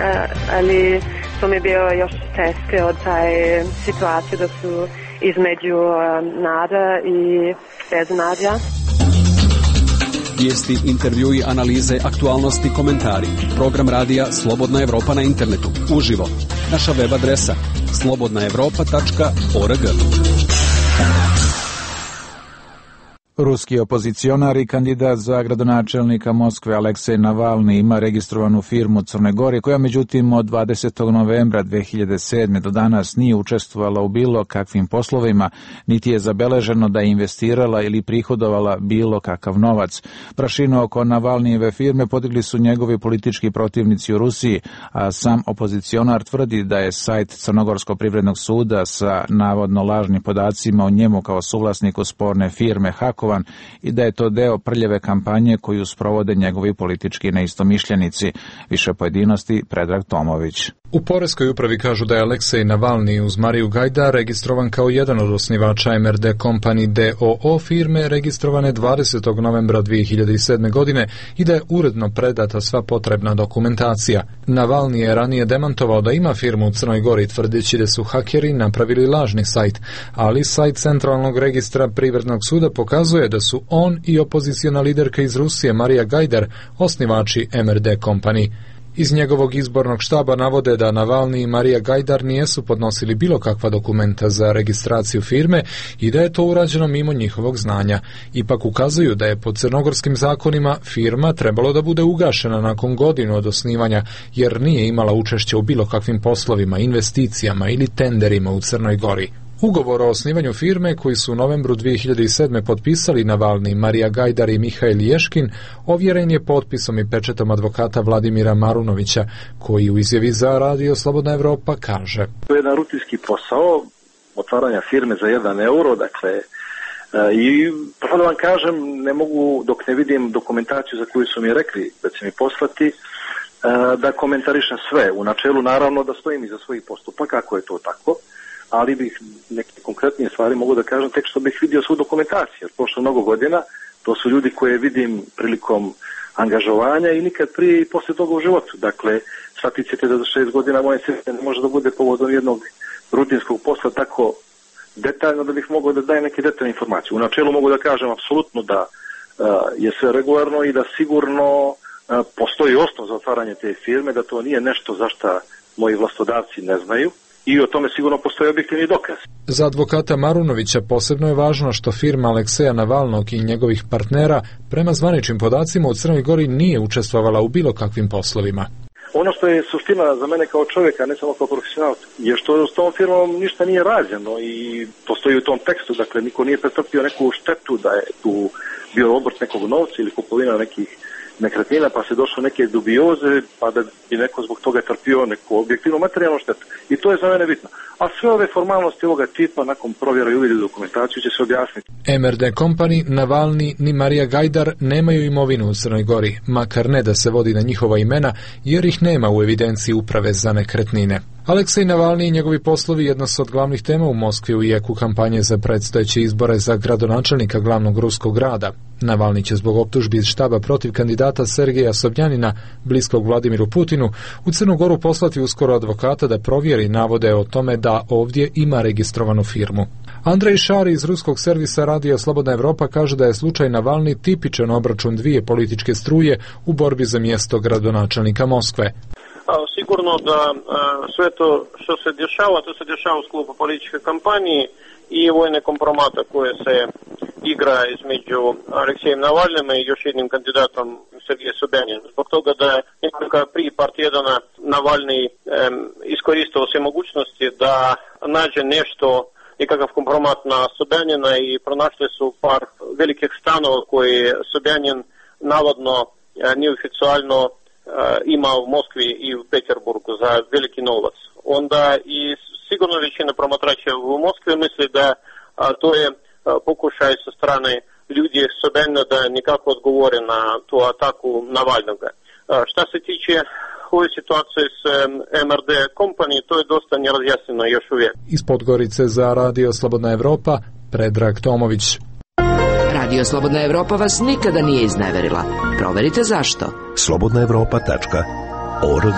ali to mi je bio još teško od taj situacije da su između nada i beznadja. Vijesti, intervjui, analize, aktualnosti, komentari. Program radija Slobodna Evropa na internetu. Uživo. Naša web adresa slobodna evropa tačka org. Ruski opozicionar i kandidat za gradonačelnika Moskve Aleksej Navalni ima registrovanu firmu u Crnoj Gori koja međutim od dvadesetog novembra dve hiljade sedme do danas nije učestvovala u bilo kakvim poslovima, niti je zabeleženo da je investirala ili prihodovala bilo kakav novac. Prašinu oko Navalnijeve firme podigli su njegovi politički protivnici u Rusiji, a sam opozicionar tvrdi da je sajt Crnogorskog privrednog suda sa navodno lažnim podacima o njemu kao suvlasniku sporne firme hakovan i da je to deo prljave kampanje koju sprovode njegovi politički neistomišljenici. Više pojedinosti Predrag Tomović. U Poreskoj upravi kažu da je Aleksej Navalni uz Mariju Gajdar registrovan kao jedan od osnivača M R D Company D O O firme registrovane dvadesetog novembra dve hiljade sedme. godine i da je uredno predata sva potrebna dokumentacija. Navalni je ranije demantovao da ima firmu u Crnoj Gori tvrdeći da su hakeri napravili lažni sajt, ali sajt Centralnog registra Privrednog suda pokazuje da su on i opoziciona liderka iz Rusije Marija Gajdar osnivači M R D Company. Iz njegovog izbornog štaba navode da Navalni i Marija Gajdar nijesu podnosili bilo kakva dokumenta za registraciju firme i da je to urađeno mimo njihovog znanja. Ipak ukazuju da je po crnogorskim zakonima firma trebalo da bude ugašena nakon godinu od osnivanja jer nije imala učešće u bilo kakvim poslovima, investicijama ili tenderima u Crnoj Gori. Ugovor o osnivanju firme koji su u novembru dve hiljade sedme. potpisali Navalni, Marija Gajdar i Mihail Ješkin ovjeren je potpisom i pečetom advokata Vladimira Marunovića, koji u izjavi za Radio Slobodna Evropa kaže: To je jedan rutinski posao otvaranja firme za jedan euro, dakle I prvo da vam kažem, ne mogu dok ne vidim dokumentaciju za koju su mi rekli da će mi poslati, da komentarišem sve. U načelu naravno da stojim iza svojih postupaka, ako je to tako, ali bih neke konkretnije stvari mogu da kažem tek što bih vidio svu dokumentaciju. Jer prošlo mnogo godina, to su ljudi koje vidim prilikom angažovanja i nikad prije i poslije toga u životu. Dakle, shvatit ćete da za šest godina moje srce ne može da bude povodom jednog rutinskog posla tako detaljno da bih mogao da dajem neke detaljne informacije. U načelu mogu da kažem apsolutno da uh, je sve regularno i da sigurno uh, postoji osnov za otvaranje te firme, da to nije nešto za šta moji vlastodavci ne znaju i o tome sigurno postoji objektivni dokaz. Za advokata Marunovića posebno je važno što firma Alekseja Navalnog i njegovih partnera prema zvaničnim podacima u Crnoj Gori nije učestvovala u bilo kakvim poslovima. Ono što je suština za mene kao čovjeka, ne samo kao profesionalca, je što s tom firmom ništa nije rađeno i to stoji u tom tekstu, dakle niko nije pretrpio neku štetu da je tu bio obrt nekog novca ili kupovina nekih nekretnina, pa se došlo neke dubioze, pa da bi neko zbog toga trpio neku objektivnu materijalnu štetu. I to je za mene bitno. A sve ove formalnosti ovoga tipa nakon provjera i uvidi dokumentaciju će se objasniti. M R D Company, Navalni ni Marija Gajdar nemaju imovinu u Crnoj Gori, makar ne da se vodi na njihova imena, jer ih nema u evidenciji uprave za nekretnine. Aleksej Navalni i njegovi poslovi jedna su od glavnih tema u Moskvi u jeku kampanje za predstojeće izbore za gradonačelnika glavnog ruskog grada. Navalni će zbog optužbi iz štaba protiv kandidata Sergeja Sobjanina, bliskog Vladimiru Putinu, u Crnu Goru poslati uskoro advokata da provjeri navode o tome da ovdje ima registrovanu firmu. Andrej Šari iz ruskog servisa radija Slobodna Evropa kaže da je slučaj Navalni tipičan obračun dvije političke struje u borbi za mjesto gradonačelnika Moskve. Sigurno da sve to što se dešava, to se dešava u sklopu političke kampanje i vojne kompromata koje se igra između Aleksejem Navalnim i još jednim kandidatom Sergejem Sobjaninom. Zbog toga da je nekoliko prije par tjedana Navalni em, iskoristio sve mogućnosti da nađe nešto, nekakav kompromat na Sobjanina i pronašli su par velikih stanova koje Sobjanin navodno neoficijalno ima u Moskvi i u Peterburgu za veliki novac. Onda i sigurno većina promatrača u Moskvi misli da a, to je a, pokušaj sa strane ljudi Sobjanina da nekako odgovore na tu ataku Navalnoga. A, šta se tiče ove situacije s M R D Company, to je dosta nerazjasnjeno još uvijek. Iz Podgorice za Radio Slobodna Evropa, Predrag Tomović. Radio Slobodna Evropa vas nikada nije izneverila. Proverite zašto. slobodna evropa tačka org.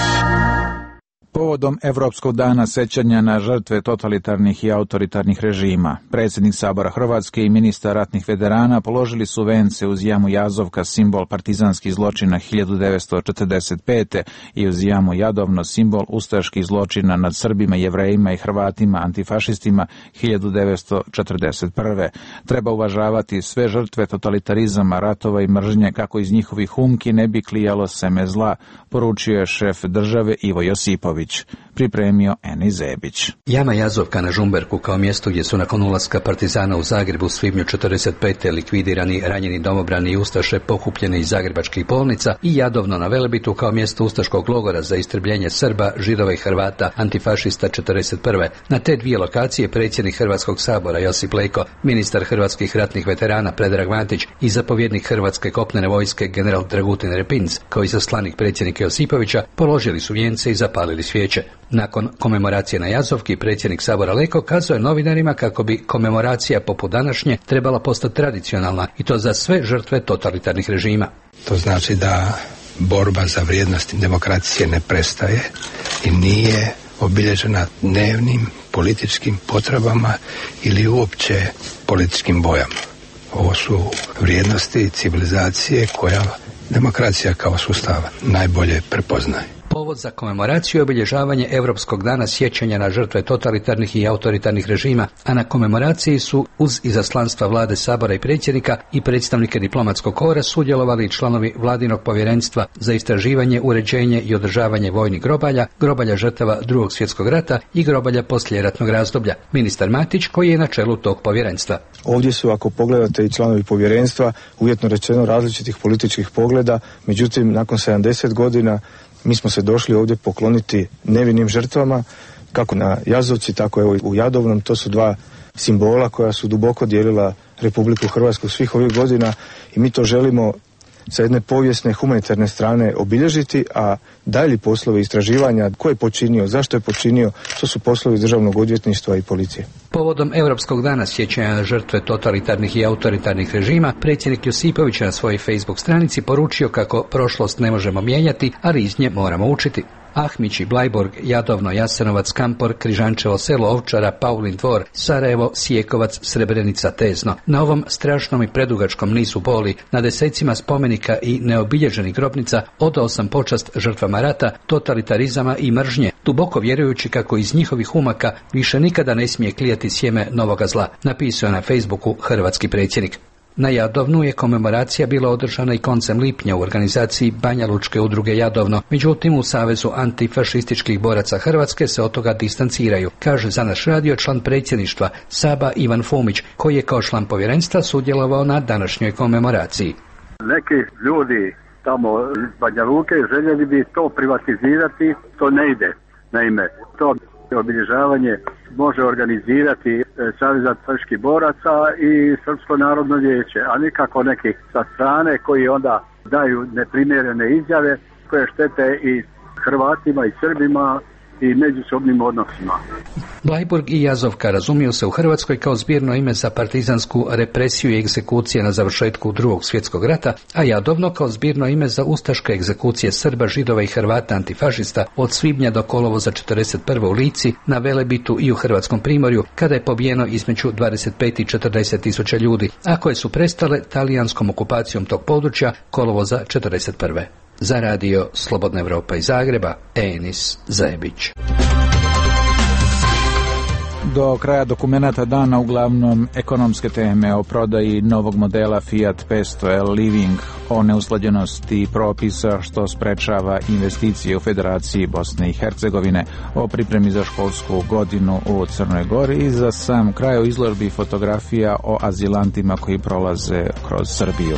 Povodom Evropskog dana sećanja na žrtve totalitarnih i autoritarnih režima, predsjednik Sabora Hrvatske i ministar ratnih veterana položili su vence uz jamu Jazovka, simbol partizanskih zločina hiljadu devetsto četrdeset pete i uz jamu Jadovno, simbol ustaških zločina nad Srbima, Jevrejima i Hrvatima, antifašistima hiljadu devetsto četrdeset prve. Treba uvažavati sve žrtve totalitarizama, ratova i mržnje kako iz njihovih umki ne bi klijalo seme zla, poručio je šef države Ivo Josipović. Pripremio Eni Zebić. Jama Jazovka na Žumberku kao mjesto gdje su nakon ulaska partizana u Zagrebu u svibnju četrdeset pete likvidirani ranjeni domobrani i ustaše pokupljene iz zagrebačkih bolnica i Jadovno na Velebitu kao mjesto ustaškog logora za istrebljenje Srba, Židova i Hrvata, antifašista četrdeset prve. Na te dvije lokacije predsjednik Hrvatskog sabora Josip Leko, ministar hrvatskih ratnih veterana Predrag Matić i zapovjednik Hrvatske kopnene vojske general Dragutin Repinc, kao i zaslanik predsjednika Josipovića, položili su vijence i zapalili svijeće. Nakon komemoracije na Jazovki, predsjednik Sabora Leko kazao je novinarima kako bi komemoracija poput današnje trebala postati tradicionalna i to za sve žrtve totalitarnih režima. To znači da borba za vrijednosti demokracije ne prestaje i nije obilježena dnevnim političkim potrebama ili uopće političkim bojama. Ovo su vrijednosti civilizacije koja demokracija kao sustav najbolje prepoznaje. Povod za komemoraciju je obilježavanje Europskog dana sjećanja na žrtve totalitarnih i autoritarnih režima, a na komemoraciji su uz izaslanstva vlade Sabora i predsjednika i predstavnike diplomatskog kora sudjelovali članovi vladinog povjerenstva za istraživanje, uređenje i održavanje vojnih grobalja, grobalja žrtava Drugog svjetskog rata i grobalja poslijeratnog razdoblja. Ministar Matić koji je na čelu tog povjerenstva. Ovdje su, ako pogledate, i članovi povjerenstva, uvjetno rečeno različitih političkih pogleda, međutim nakon sedamdeset godina mi smo se došli ovdje pokloniti nevinim žrtvama, kako na Jazovci, tako evo u Jadovnom. To su dva simbola koja su duboko dijelila Republiku Hrvatsku svih ovih godina i mi to želimo sa jedne povijesne humanitarne strane obilježiti, a dalji poslovi istraživanja, ko je počinio, zašto je počinio, to su poslovi državnog odvjetništva i policije. Povodom Europskog dana sjećanja na žrtve totalitarnih i autoritarnih režima, predsjednik Josipović na svojoj Facebook stranici poručio kako prošlost ne možemo mijenjati, ali iz nje moramo učiti. Ahmići, Blajburg, Jadovno, Jasenovac, Kampor, Križančevo selo, Ovčara, Paulin dvor, Sarajevo, Sijekovac, Srebrenica, Tezno. Na ovom strašnom i predugačkom nizu boli, na desecima spomenika i neobilježenih grobnica odao sam počast žrtvama rata, totalitarizama i mržnje, duboko vjerujući kako iz njihovih umaka više nikada ne smije klijati sjeme novoga zla, napisao je na Facebooku hrvatski predsjednik. Na Jadovnu je komemoracija bila održana i koncem lipnja u organizaciji Banja Lučke udruge Jadovno, međutim u Savezu antifašističkih boraca Hrvatske se od toga distanciraju, kaže za naš radio član predsjedništva Saba Ivan Fumić, koji je kao član povjerenstva sudjelovao na današnjoj komemoraciji. Neki ljudi tamo iz Banja Luke željeli bi to privatizirati, to ne ide. Naime, to obilježavanje može organizirati Savez antifašističkih boraca i Srpsko narodno vijeće, a nikako neki sa strane koji onda daju neprimjerene izjave koje štete i Hrvatima i Srbima i međusobnim odnosima. Blajburg i Jazovka razumiju se u Hrvatskoj kao zbirno ime za partizansku represiju i egzekucije na završetku Drugog svjetskog rata, a Jadovno kao zbirno ime za ustaške egzekucije Srba, Židova i Hrvata antifašista od svibnja do kolovoza četrdeset prve u Lici, na Velebitu i u Hrvatskom primorju, kada je pobijeno između dvadeset pet i četrdeset tisuća ljudi, a koje su prestale talijanskom okupacijom tog područja kolovoza četrdeset prve. Za radio Slobodna Evropa iz Zagreba, Enis Zajebić. Do kraja dokumenata dana uglavnom ekonomske teme o prodaji novog modela Fiat petsto L Living, o neusklađenosti propisa što sprečava investicije u Federaciji Bosne i Hercegovine, o pripremi za školsku godinu u Crnoj Gori i za sam kraj o izložbi fotografija o azilantima koji prolaze kroz Srbiju.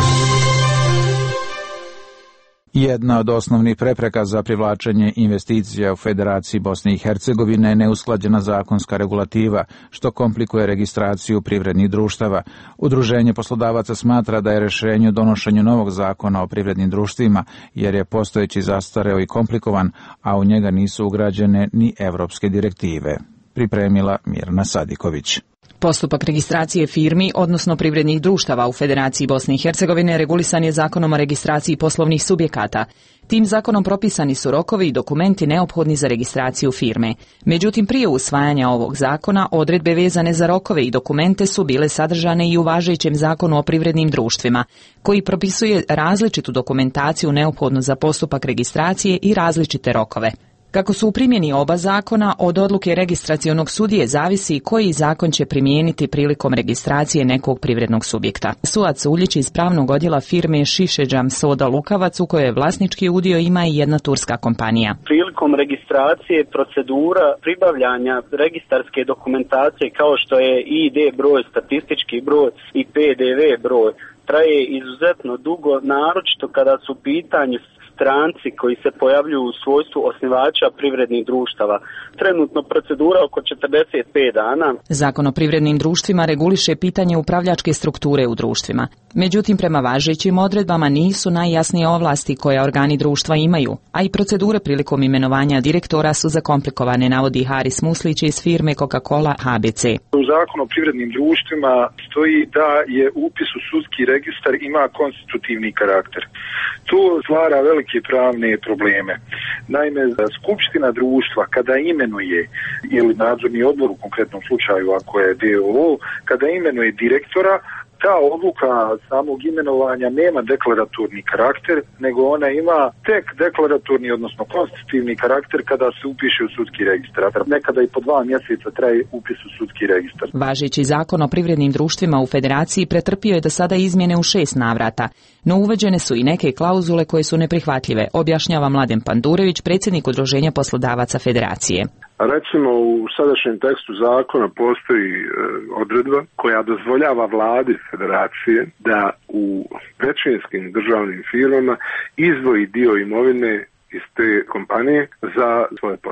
Jedna od osnovnih prepreka za privlačenje investicija u Federaciji Bosne i Hercegovine je neusklađena zakonska regulativa, što komplikuje registraciju privrednih društava. Udruženje poslodavaca smatra da je rješenje u donošenju novog zakona o privrednim društvima, jer je postojeći zastareo i komplikovan, a u njega nisu ugrađene ni evropske direktive. Pripremila Mirna Sadiković. Postupak registracije firmi, odnosno privrednih društava u Federaciji Bosne i Hercegovine regulisan je zakonom o registraciji poslovnih subjekata. Tim zakonom propisani su rokovi i dokumenti neophodni za registraciju firme. Međutim, prije usvajanja ovog zakona, odredbe vezane za rokove i dokumente su bile sadržane i u važećem zakonu o privrednim društvima, koji propisuje različitu dokumentaciju neophodnu za postupak registracije i različite rokove. Kako su u primjeni oba zakona, od odluke registracionog sudije zavisi koji zakon će primijeniti prilikom registracije nekog privrednog subjekta. Suac Uljić iz pravnog odjela firme Šišeđam Soda Lukavac, u kojoj vlasnički udio ima i jedna turska kompanija. Prilikom registracije procedura pribavljanja registarske dokumentacije kao što je I D broj, statistički broj i P D V broj traje izuzetno dugo, naročito kada su u pitanju stranci koji se pojavljuju u svojstvu osnivača privrednih društava. Trenutno procedura oko četrdeset pet dana. Zakon o privrednim društvima reguliše pitanje upravljačke strukture u društvima. Međutim, prema važećim odredbama nisu najjasnije ovlasti koje organi društva imaju, a i procedure prilikom imenovanja direktora su zakomplikovane, navodi Haris Muslić iz firme Coca-Cola H B C. U zakonu o privrednim društvima stoji da je upis u sudski registar ima konstitutivni karakter. Tu stvara velike pravne probleme. Naime, skupština društva kada imenuje, ili nadzorni odbor u konkretnom slučaju ako je D O O, kada imenuje direktora, ta odluka samog imenovanja nema deklaratorni karakter, nego ona ima tek deklaratorni, odnosno konstitutivni karakter kada se upiše u sudski registar. Nekada i po dva mjeseca traje upis u sudski registar. Važeći zakon o privrednim društvima u Federaciji pretrpio je do sada izmjene u šest navrata, no uveđene su i neke klauzule koje su neprihvatljive, objašnjava Mladen Pandurević, predsjednik Udruženja poslodavaca Federacije. Recimo, u sadašnjem tekstu zakona postoji e, odredba koja dozvoljava vladi Federacije da u većinskim državnim firmama izdvoji dio imovine iz te kompanije za svoje potrebe.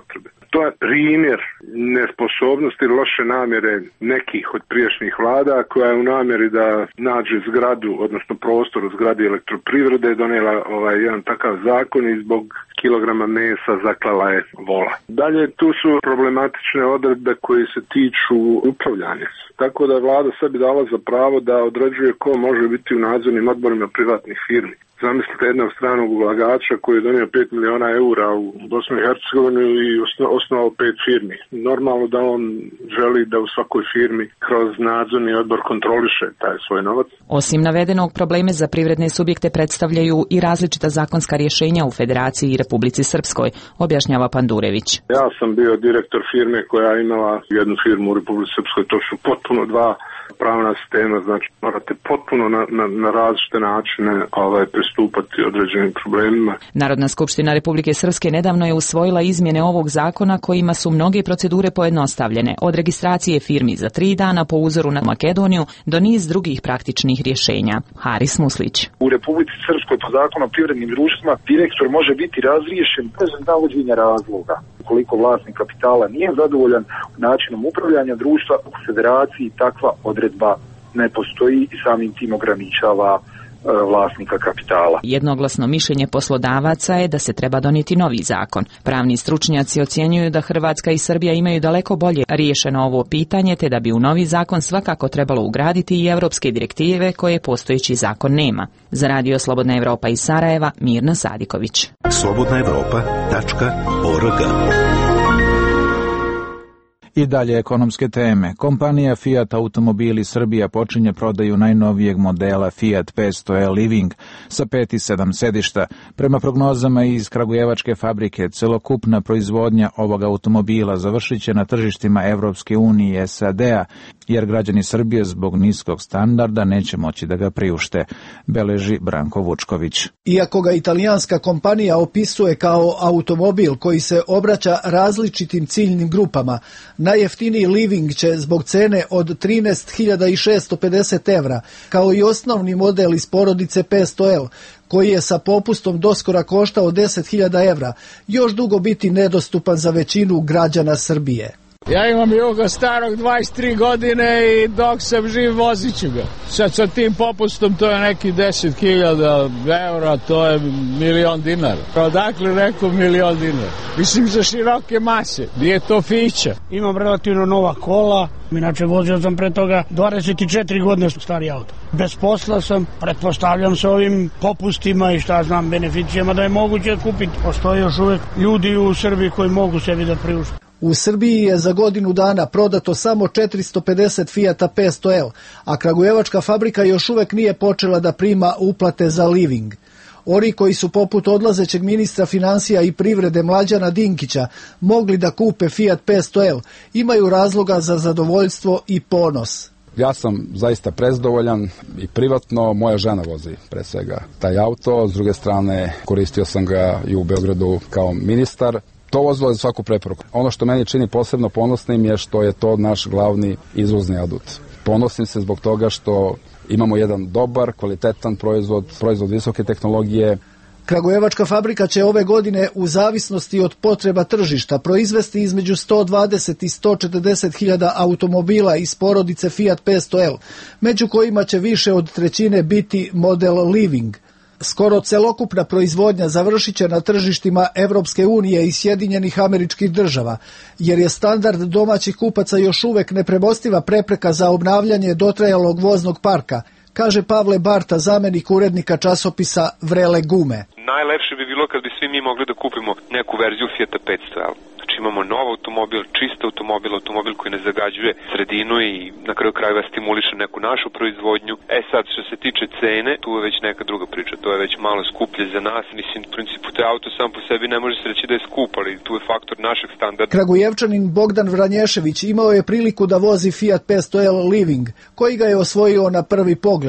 To je primjer nesposobnosti ili loše namjere nekih od prijašnjih vlada koja je u namjeri da nađe zgradu, odnosno prostor u zgradi elektroprivrede, donijela ovaj jedan takav zakon i zbog kilograma mesa zaklala je vola. Dalje, tu su problematične odredbe koje se tiču upravljanja. Tako da je vlada sebi dala za pravo da određuje ko može biti u nadzornim odborima privatnih firmi. Zamislite jednog stranog ulagača koji je donio pet miliona eura u Bosnu i Hercegovinu i osnovao pet firmi. Normalno da on želi da u svakoj firmi kroz nadzorni odbor kontroliše taj svoj novac. Osim navedenog, probleme za privredne subjekte predstavljaju i različita zakonska rješenja u Federaciji i Republici Srpskoj, objašnjava Pandurević. Ja sam bio direktor firme koja je imala jednu firmu u Republici Srpskoj, to su potpuno dva pravna sistema, znači morate potpuno na, na, na različite načine ovaj, pristupati određenim problemima. Narodna skupština Republike Srpske nedavno je usvojila izmjene ovog zakona kojima su mnoge procedure pojednostavljene, od registracije firmi za tri dana po uzoru na Makedoniju do niz drugih praktičnih rješenja. Haris Muslić. U Republici Srpskoj po zakonu o privrednim društvima direktor može biti razriješen bez navođenja razloga. Ukoliko vlasnik kapitala nije zadovoljan načinom upravljanja društva, u federaciji takva odredba ne postoji i samim tim ograničava vlasnika kapitala. Jednoglasno mišljenje poslodavaca je da se treba donijeti novi zakon. Pravni stručnjaci ocjenjuju da Hrvatska i Srbija imaju daleko bolje riješeno ovo pitanje, te da bi u novi zakon svakako trebalo ugraditi i europske direktive koje postojeći zakon nema. Za Radio Slobodna Evropa iz Sarajeva, Mirna Sadiković. slobodna evropa tačka org. I dalje ekonomske teme. Kompanija Fiat Automobili Srbija počinje prodaju najnovijeg modela Fiat petsto E Living sa pet i sedam sedišta. Prema prognozama iz kragujevačke fabrike, celokupna proizvodnja ovog automobila završit će na tržištima Evropske unije i S A D-a, jer građani Srbije zbog niskog standarda neće moći da ga priušte, beleži Branko Vučković. Iako ga italijanska kompanija opisuje kao automobil koji se obraća različitim ciljnim grupama, najjeftiniji Living će zbog cene od trinaest hiljada šesto pedeset evra, kao i osnovni model iz porodice petsto L, koji je sa popustom doskora koštao deset hiljada evra, još dugo biti nedostupan za većinu građana Srbije. Ja imam Juga starog dvadeset tri godine i dok sam živ vozit ću ga. Sad sa tim popustom to je neki deset hiljada eura, to je milion dinara. Odakle rekao milion dinara? Mislim za široke mase, gdje je to fića? Imam relativno nova kola, inače vozio sam pre toga dvadeset četiri godine stari auto. Bez posla sam, pretpostavljam sa ovim popustima i šta znam beneficijama da je moguće kupiti. Postoje još uvek ljudi u Srbiji koji mogu sebi da priušte. U Srbiji je za godinu dana prodato samo četiristo pedeset Fiata petsto L, a kragujevačka fabrika još uvek nije počela da prima uplate za Living. Oni koji su poput odlazećeg ministra financija i privrede Mlađana Dinkića mogli da kupe Fiat petsto L, imaju razloga za zadovoljstvo i ponos. Ja sam zaista prezdovoljan i privatno, moja žena vozi pre svega taj auto, s druge strane koristio sam ga i u Beogradu kao ministar. To vozilo je za svaku preporuku. Ono što meni čini posebno ponosnim je što je to naš glavni izvozni adut. Ponosim se zbog toga što imamo jedan dobar, kvalitetan proizvod, proizvod visoke tehnologije. Kragujevačka fabrika će ove godine u zavisnosti od potreba tržišta proizvesti između sto dvadeset i sto četrdeset hiljada automobila iz porodice Fiat petsto L, među kojima će više od trećine biti model Living. Skoro celokupna proizvodnja završit će na tržištima Evropske unije i Sjedinjenih Američkih Država, jer je standard domaćih kupaca još uvek nepremostiva prepreka za obnavljanje dotrajalog voznog parka, kaže Pavle Barta, zamenik urednika časopisa Vrele gume. Najlepše bi bilo kad bi svi mi mogli da kupimo neku verziju Fiata petsto L. Imamo nov automobil, čist automobil, automobil koji ne zagađuje sredinu i na kraju krajeva stimuliše neku našu proizvodnju. E sad, što se tiče cene, tu je već neka druga priča, to je već malo skuplje za nas. Mislim, u principu, te auto sam po sebi ne može se reći da je skup, ali tu je faktor našeg standarda. Kragujevčanin Bogdan Vranješević imao je priliku da vozi Fiat petsto L Living, koji ga je osvojio na prvi pogled.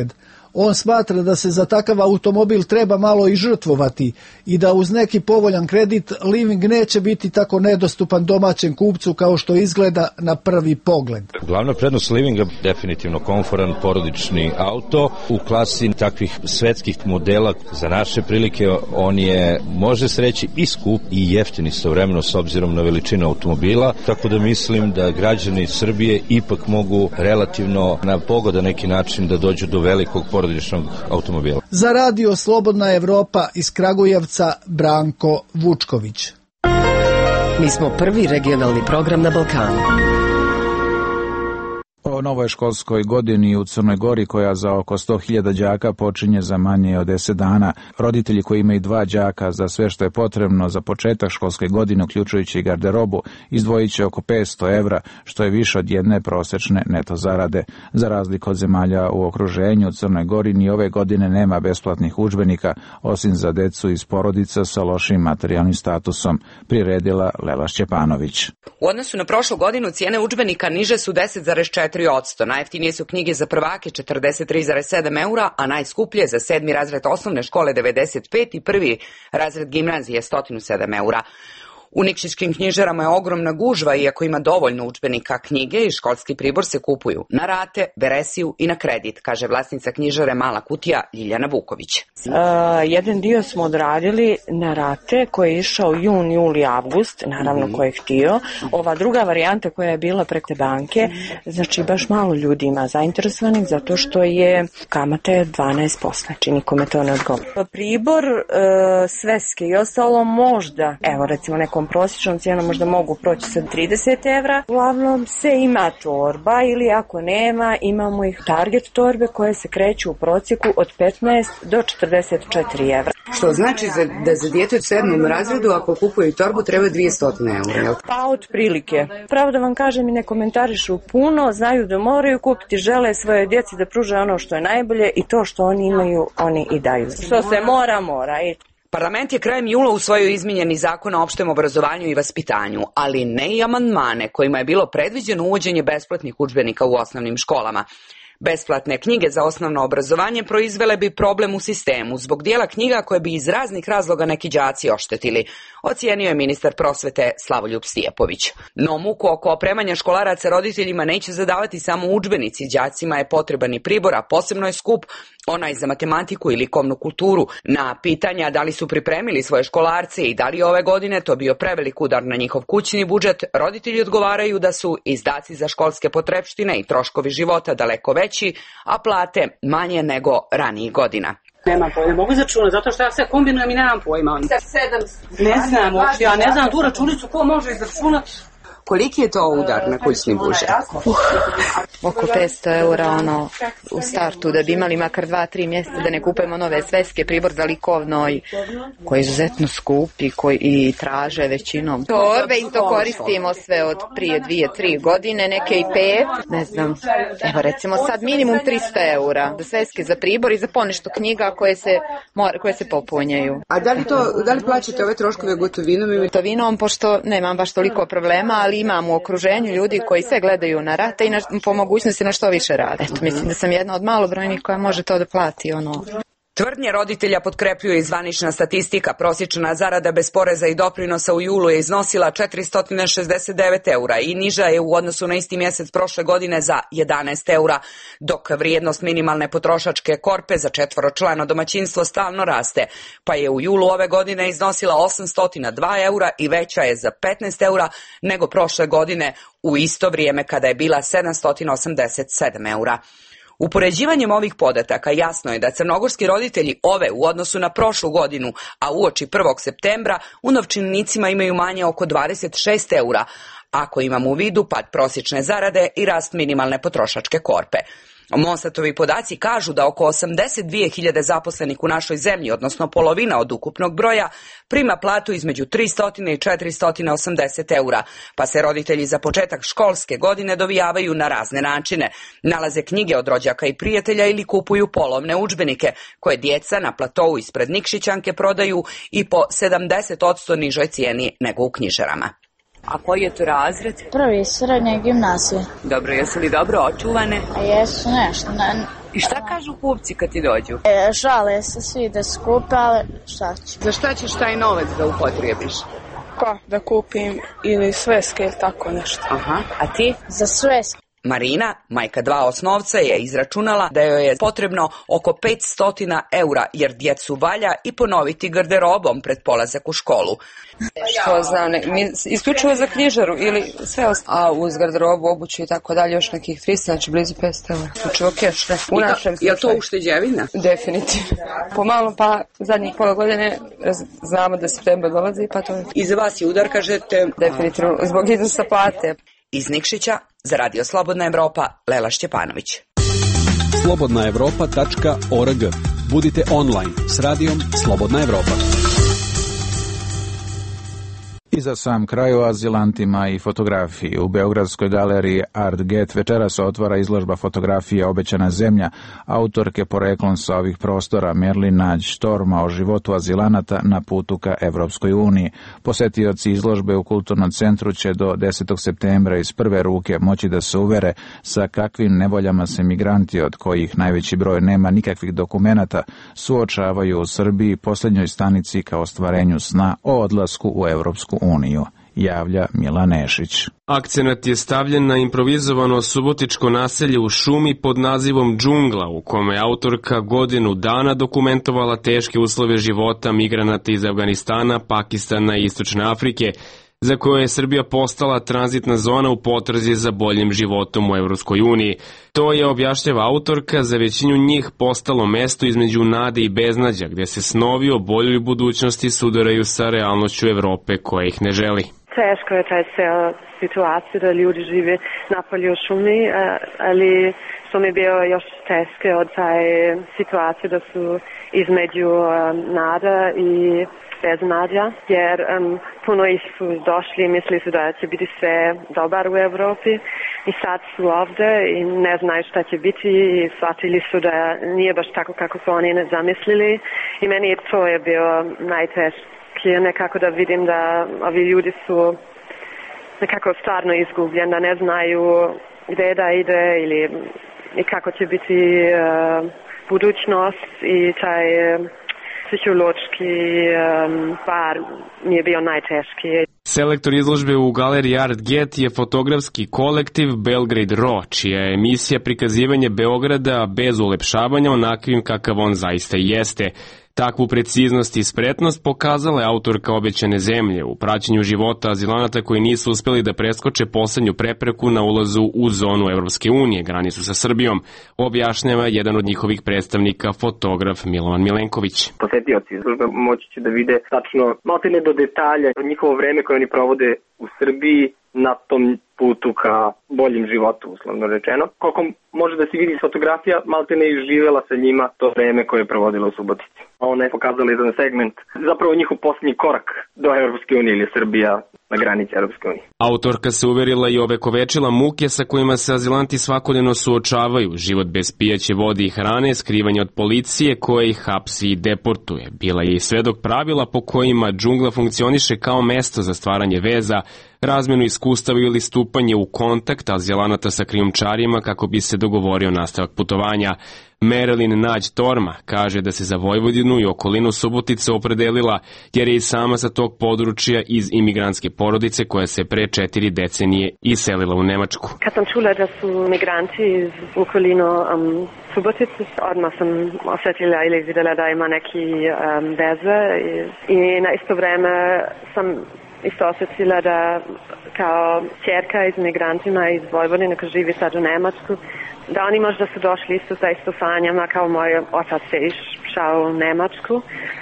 On smatra da se za takav automobil treba malo i žrtvovati i da uz neki povoljan kredit Living neće biti tako nedostupan domaćem kupcu kao što izgleda na prvi pogled. Glavna prednost Livinga definitivno komforan porodični auto u klasi takvih svetskih modela. Za naše prilike on je, može se reći, i skup i jeftin istovremeno s obzirom na veličinu automobila, tako da mislim da građani Srbije ipak mogu relativno na pogodan neki način da dođu do velikog porodičnog automobila. Za radio Slobodna Evropa iz Kragujevca, Branko Vučković. Mi smo prvi regionalni program na Balkanu. O novoj školskoj godini u Crnoj Gori, koja za oko sto hiljada đaka počinje za manje od deset dana. Roditelji koji imaju dva đaka za sve što je potrebno za početak školske godine, uključujući i garderobu, izdvojit će oko petsto evra, što je više od jedne prosečne neto zarade. Za razliku od zemalja u okruženju, u Crnoj Gori ni ove godine nema besplatnih udžbenika, osim za decu iz porodica sa lošim materijalnim statusom, priredila Lela Šćepanović. U odnosu na prošlu godinu cijene udžbenika niže su deset zarez četiri posto. Najjeftinije su knjige za prvake četrdeset tri zarez sedam eura, a najskuplje za sedmi razred osnovne škole devedeset pet i prvi razred gimnazije sto sedam eura. U nikšićkim knjižarama je ogromna gužva, iako ima dovoljno udžbenika. Knjige i školski pribor se kupuju na rate, veresiju i na kredit, kaže vlasnica knjižare Mala kutija Ljiljana Vuković. Uh, jedan dio smo odradili na rate koji je išao jun, juli, avgust, naravno mm-hmm. ko je htio. Ova druga varijanta koja je bila preko banke, znači baš malo ljudi ima zainteresovanih zato što je kamata dvanaest posto, znači nikome to ne odgovara. Pribor, uh, sveske i ostalo možda, evo recimo neko prosječnom cijenom možda mogu proći sa trideset evra. Uglavnom se ima torba ili ako nema, imamo ih target torbe koje se kreću u prosjeku od petnaest do četrdeset četiri evra. Što znači da za dijete u sedmom razredu ako kupuju torbu treba dvjesto eura? Pa otprilike. Pravo da vam kažem i ne komentarišu puno, znaju da moraju kupiti, žele svoje djeci da pruže ono što je najbolje i to što oni imaju, oni i daju. Što se mora, mora. Parlament je krajem jula usvojio izmijenjeni zakon o opštem obrazovanju i vaspitanju, ali ne i amandmane kojima je bilo predviđeno uvođenje besplatnih udžbenika u osnovnim školama. Besplatne knjige za osnovno obrazovanje proizvele bi problem u sistemu zbog dijela knjiga koje bi iz raznih razloga neki đaci oštetili, ocijenio je ministar prosvete Slavoljub Stijepović. No muku oko opremanja školaraca roditeljima neće zadavati samo udžbenici, đacima je potreban i pribor, a posebno je skup onaj za matematiku i likovnu kulturu. Na pitanja da li su pripremili svoje školarce i da li ove godine to bio prevelik udar na njihov kućni budžet, roditelji odgovaraju da su izdaci za školske potrepštine i troškovi života daleko veći, a plate manje nego ranijih godina. Nemam pojma, mogu izračunati, zato što ja sve kombinujem i nemam pojma. Ne znam, uopšte, ja ne znam tu računicu ko može izračunati. Koliki je to udar na kućni budžet? Uh, oko petsto eura ono, u startu, da bi imali makar dva, tri mjeseca da ne kupujemo nove sveske, pribor za likovno i koji je izuzetno skup i koji i traže većinom. Torbe i to koristimo sve od prije dvije, tri godine, neke i pet, ne znam, evo recimo sad minimum tristo eura za sveske za pribor i za ponešto knjiga koje se, koje se popunjaju. A da li, to, da li plaćate ove troškove gotovinom? Ili... Gotovinom, pošto nemam baš toliko problema, ali imam u okruženju ljudi koji sve gledaju na rate i na, po mogućnosti na što više rade. Eto, mislim da sam jedna od malobrojnih koja može to da plati. Ono. Tvrdnje roditelja potkrepljuje i zvanična statistika. Prosječna zarada bez poreza i doprinosa u julu je iznosila četiristo šezdeset devet eura i niža je u odnosu na isti mjesec prošle godine za jedanaest eura, dok vrijednost minimalne potrošačke korpe za četvoročlano domaćinstvo stalno raste, pa je u julu ove godine iznosila osamsto dva eura i veća je za petnaest eura nego prošle godine u isto vrijeme kada je bila sedamsto osamdeset sedam eura. Upoređivanjem ovih podataka jasno je da crnogorski roditelji ove u odnosu na prošlu godinu, a uoči prvog septembra, u novčanicima imaju manje oko dvadeset šest eura, ako imamo u vidu pad prosječne zarade i rast minimalne potrošačke korpe. Monsatovi podaci kažu da oko osamdeset dvije hiljade zaposlenih u našoj zemlji, odnosno polovina od ukupnog broja, prima platu između tristo i četiristo osamdeset eura, pa se roditelji za početak školske godine dovijavaju na razne načine. Nalaze knjige od rođaka i prijatelja ili kupuju polovne udžbenike, koje djeca na platovu ispred Nikšićanke prodaju i po sedamdeset posto nižoj cijeni nego u knjižarama. A koji je to razred? Prvi, srednje gimnazije. Dobro, jesu li dobro očuvane? A jesu nešto, ne, I šta kažu kupci kad ti dođu? E, žale se svi da se kupe, ali šta ću? Za šta ćeš taj novac da upotrebiš? Pa, da kupim ili sveske ili tako nešto. Aha, a ti? Za sveske. Marina, majka dva osnovca, je izračunala da joj je potrebno oko petsto eura, jer djecu valja i ponoviti garderobom pred polazak u školu. Što znam, ne, mi isključivo za knjižaru ili sve ostalo. A uz garderobu, obuću i tako dalje još nekih trista, znači blizu petsto eura. Isključivo keš, ne. U našem slučaju. Je to ušteđevina? Definitivno. Pomalo pa zadnjih pola godine znamo da septembar dolazi, pa to je. I za vas je udar, kažete? Definitivno, zbog iznosa plate. Iz Nikšića, za Radio Slobodna Evropa, Lela Šćepanović. slobodna evropa tačka org. Budite online s radijom Slobodna Evropa. I za sam kraj o azilantima i fotografiji. U Beogradskoj galeriji Art Get večeras otvara izložba fotografije Obećana zemlja, autorke poreklom sa ovih prostora Merlin Nađ Torma o životu azilanata na putu ka Evropskoj uniji. Posetioci izložbe u Kulturnom centru će do desetog septembra iz prve ruke moći da se uvere sa kakvim nevoljama se migranti, od kojih najveći broj nema nikakvih dokumenata, suočavaju u Srbiji, posljednjoj stanici ka ostvarenju sna o odlasku u Evropsku uniju, javlja Milan Nešić. Akcenat je stavljen na improvizovano subotičko naselje u šumi pod nazivom Džungla, u kome je autorka godinu dana dokumentovala teške uslove života migranata iz Afganistana, Pakistana i Istočne Afrike, za koje je Srbija postala tranzitna zona u potrazi za boljim životom u Evropskoj uniji. To je, objašnjava autorka, za većinu njih postalo mesto između nade i beznađa, gde se snovi o boljoj budućnosti sudaraju sa realnošću Evrope koja ih ne želi. Teško je taj ceo situacija da ljudi žive napolje u šumi, ali što mi je bio još teške od taj situacije da su između nada i beznađa, jer um, puno ih su došli i mislili su da će biti sve dobar u Evropi i sad su ovde i ne znaju šta će biti i shvatili su da nije baš tako kako su oni ne zamislili i meni to je bio najtežije, nekako da vidim da ovi ljudi su nekako stvarno izgubljeni, da ne znaju gde da ide ili i kako će biti uh, budućnost i taj uh, psihološki um, par mi je bio najteški. Selektor izložbe u galeriji Art Get je fotografski kolektiv Belgrade Raw, čija je emisija prikazivanje Beograda bez ulepšavanja onakvim kakav on zaista i jeste. Takvu preciznost i spretnost pokazala je autorka Obećane zemlje u praćenju života azilanata koji nisu uspeli da preskoče poslednju prepreku na ulazu u zonu Evropske unije, granicu sa Srbijom, objašnjava jedan od njihovih predstavnika, fotograf Milovan Milenković. Posetioci izložbe moći će da vide tačno maltene do detalja njihovo vreme koje oni provode u Srbiji na tom putu ka boljim životu, uslovno rečeno. Koliko može da se vidi s fotografija, maltene je živela sa njima to vreme koje je provodila u Subotici. Ona je pokazala jedan segment, zapravo njihov posljednji korak do Evropske unije ili Srbija na granici Evropske unije. Autorka se uverila i ovekovečila muke sa kojima se azilanti svakodnevno suočavaju, život bez pijaće vode i hrane, skrivanje od policije koja ih hapsi i deportuje. Bila je i svedok pravila po kojima džungla funkcioniše kao mesto za stvaranje veza, razmenu iskustava ili stupanje u kontakt azilanata sa krijumčarima kako bi se dogovorio nastavak putovanja. Merlin Nađ Torma kaže da se za Vojvodinu i okolinu Subotice opredelila jer je i sama sa tog područja iz imigrantske porodice koja se pre četiri decenije iselila u Nemačku. Kad sam čula da su migranti iz okolinu um, Subotice, odmah sam osjetila ili videla da ima neki um, veze i, i na isto vreme sam isto osjetila da kao čerka iz migrantima iz Vojvodine koja živi sad u Nemačku, da oni možda su došli isto sa isto sanjama kao moj otac se išao u Nemačku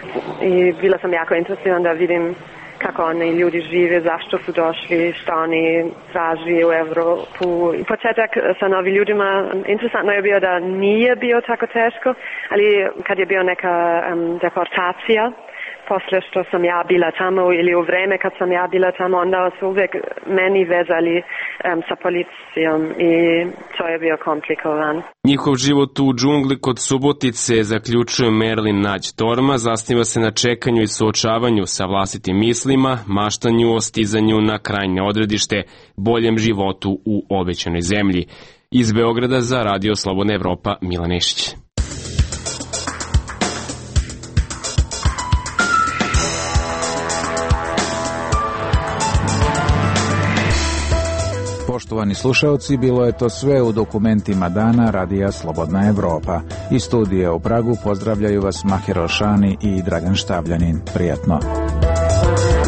i bila sam jako interesirana da vidim kako oni ljudi žive, zašto su došli, što oni traži u Evropu. Početak sa novim ljudima, interesantno je bio da nije bio tako teško, ali kad je bio neka um, deportacija, posle što sam ja bila tamo ili u vreme kad sam ja bila tamo, onda su uvijek meni vezali um, sa policijom i to je bio komplikovan. Njihov život u džungli kod Subotice, zaključuje Merlin Nađ Torma, zasniva se na čekanju i suočavanju sa vlastitim mislima, maštanju o stizanju na krajnje odredište, boljem životu u obećanoj zemlji. Iz Beograda za Radio Slobodna Evropa, Milan Nešić. Poštovani slušalci, bilo je to sve u dokumentima dana Radija Slobodna Evropa. Iz studija u Pragu pozdravljaju vas Mahir Ošani i Dragan Štabljanin. Prijatno.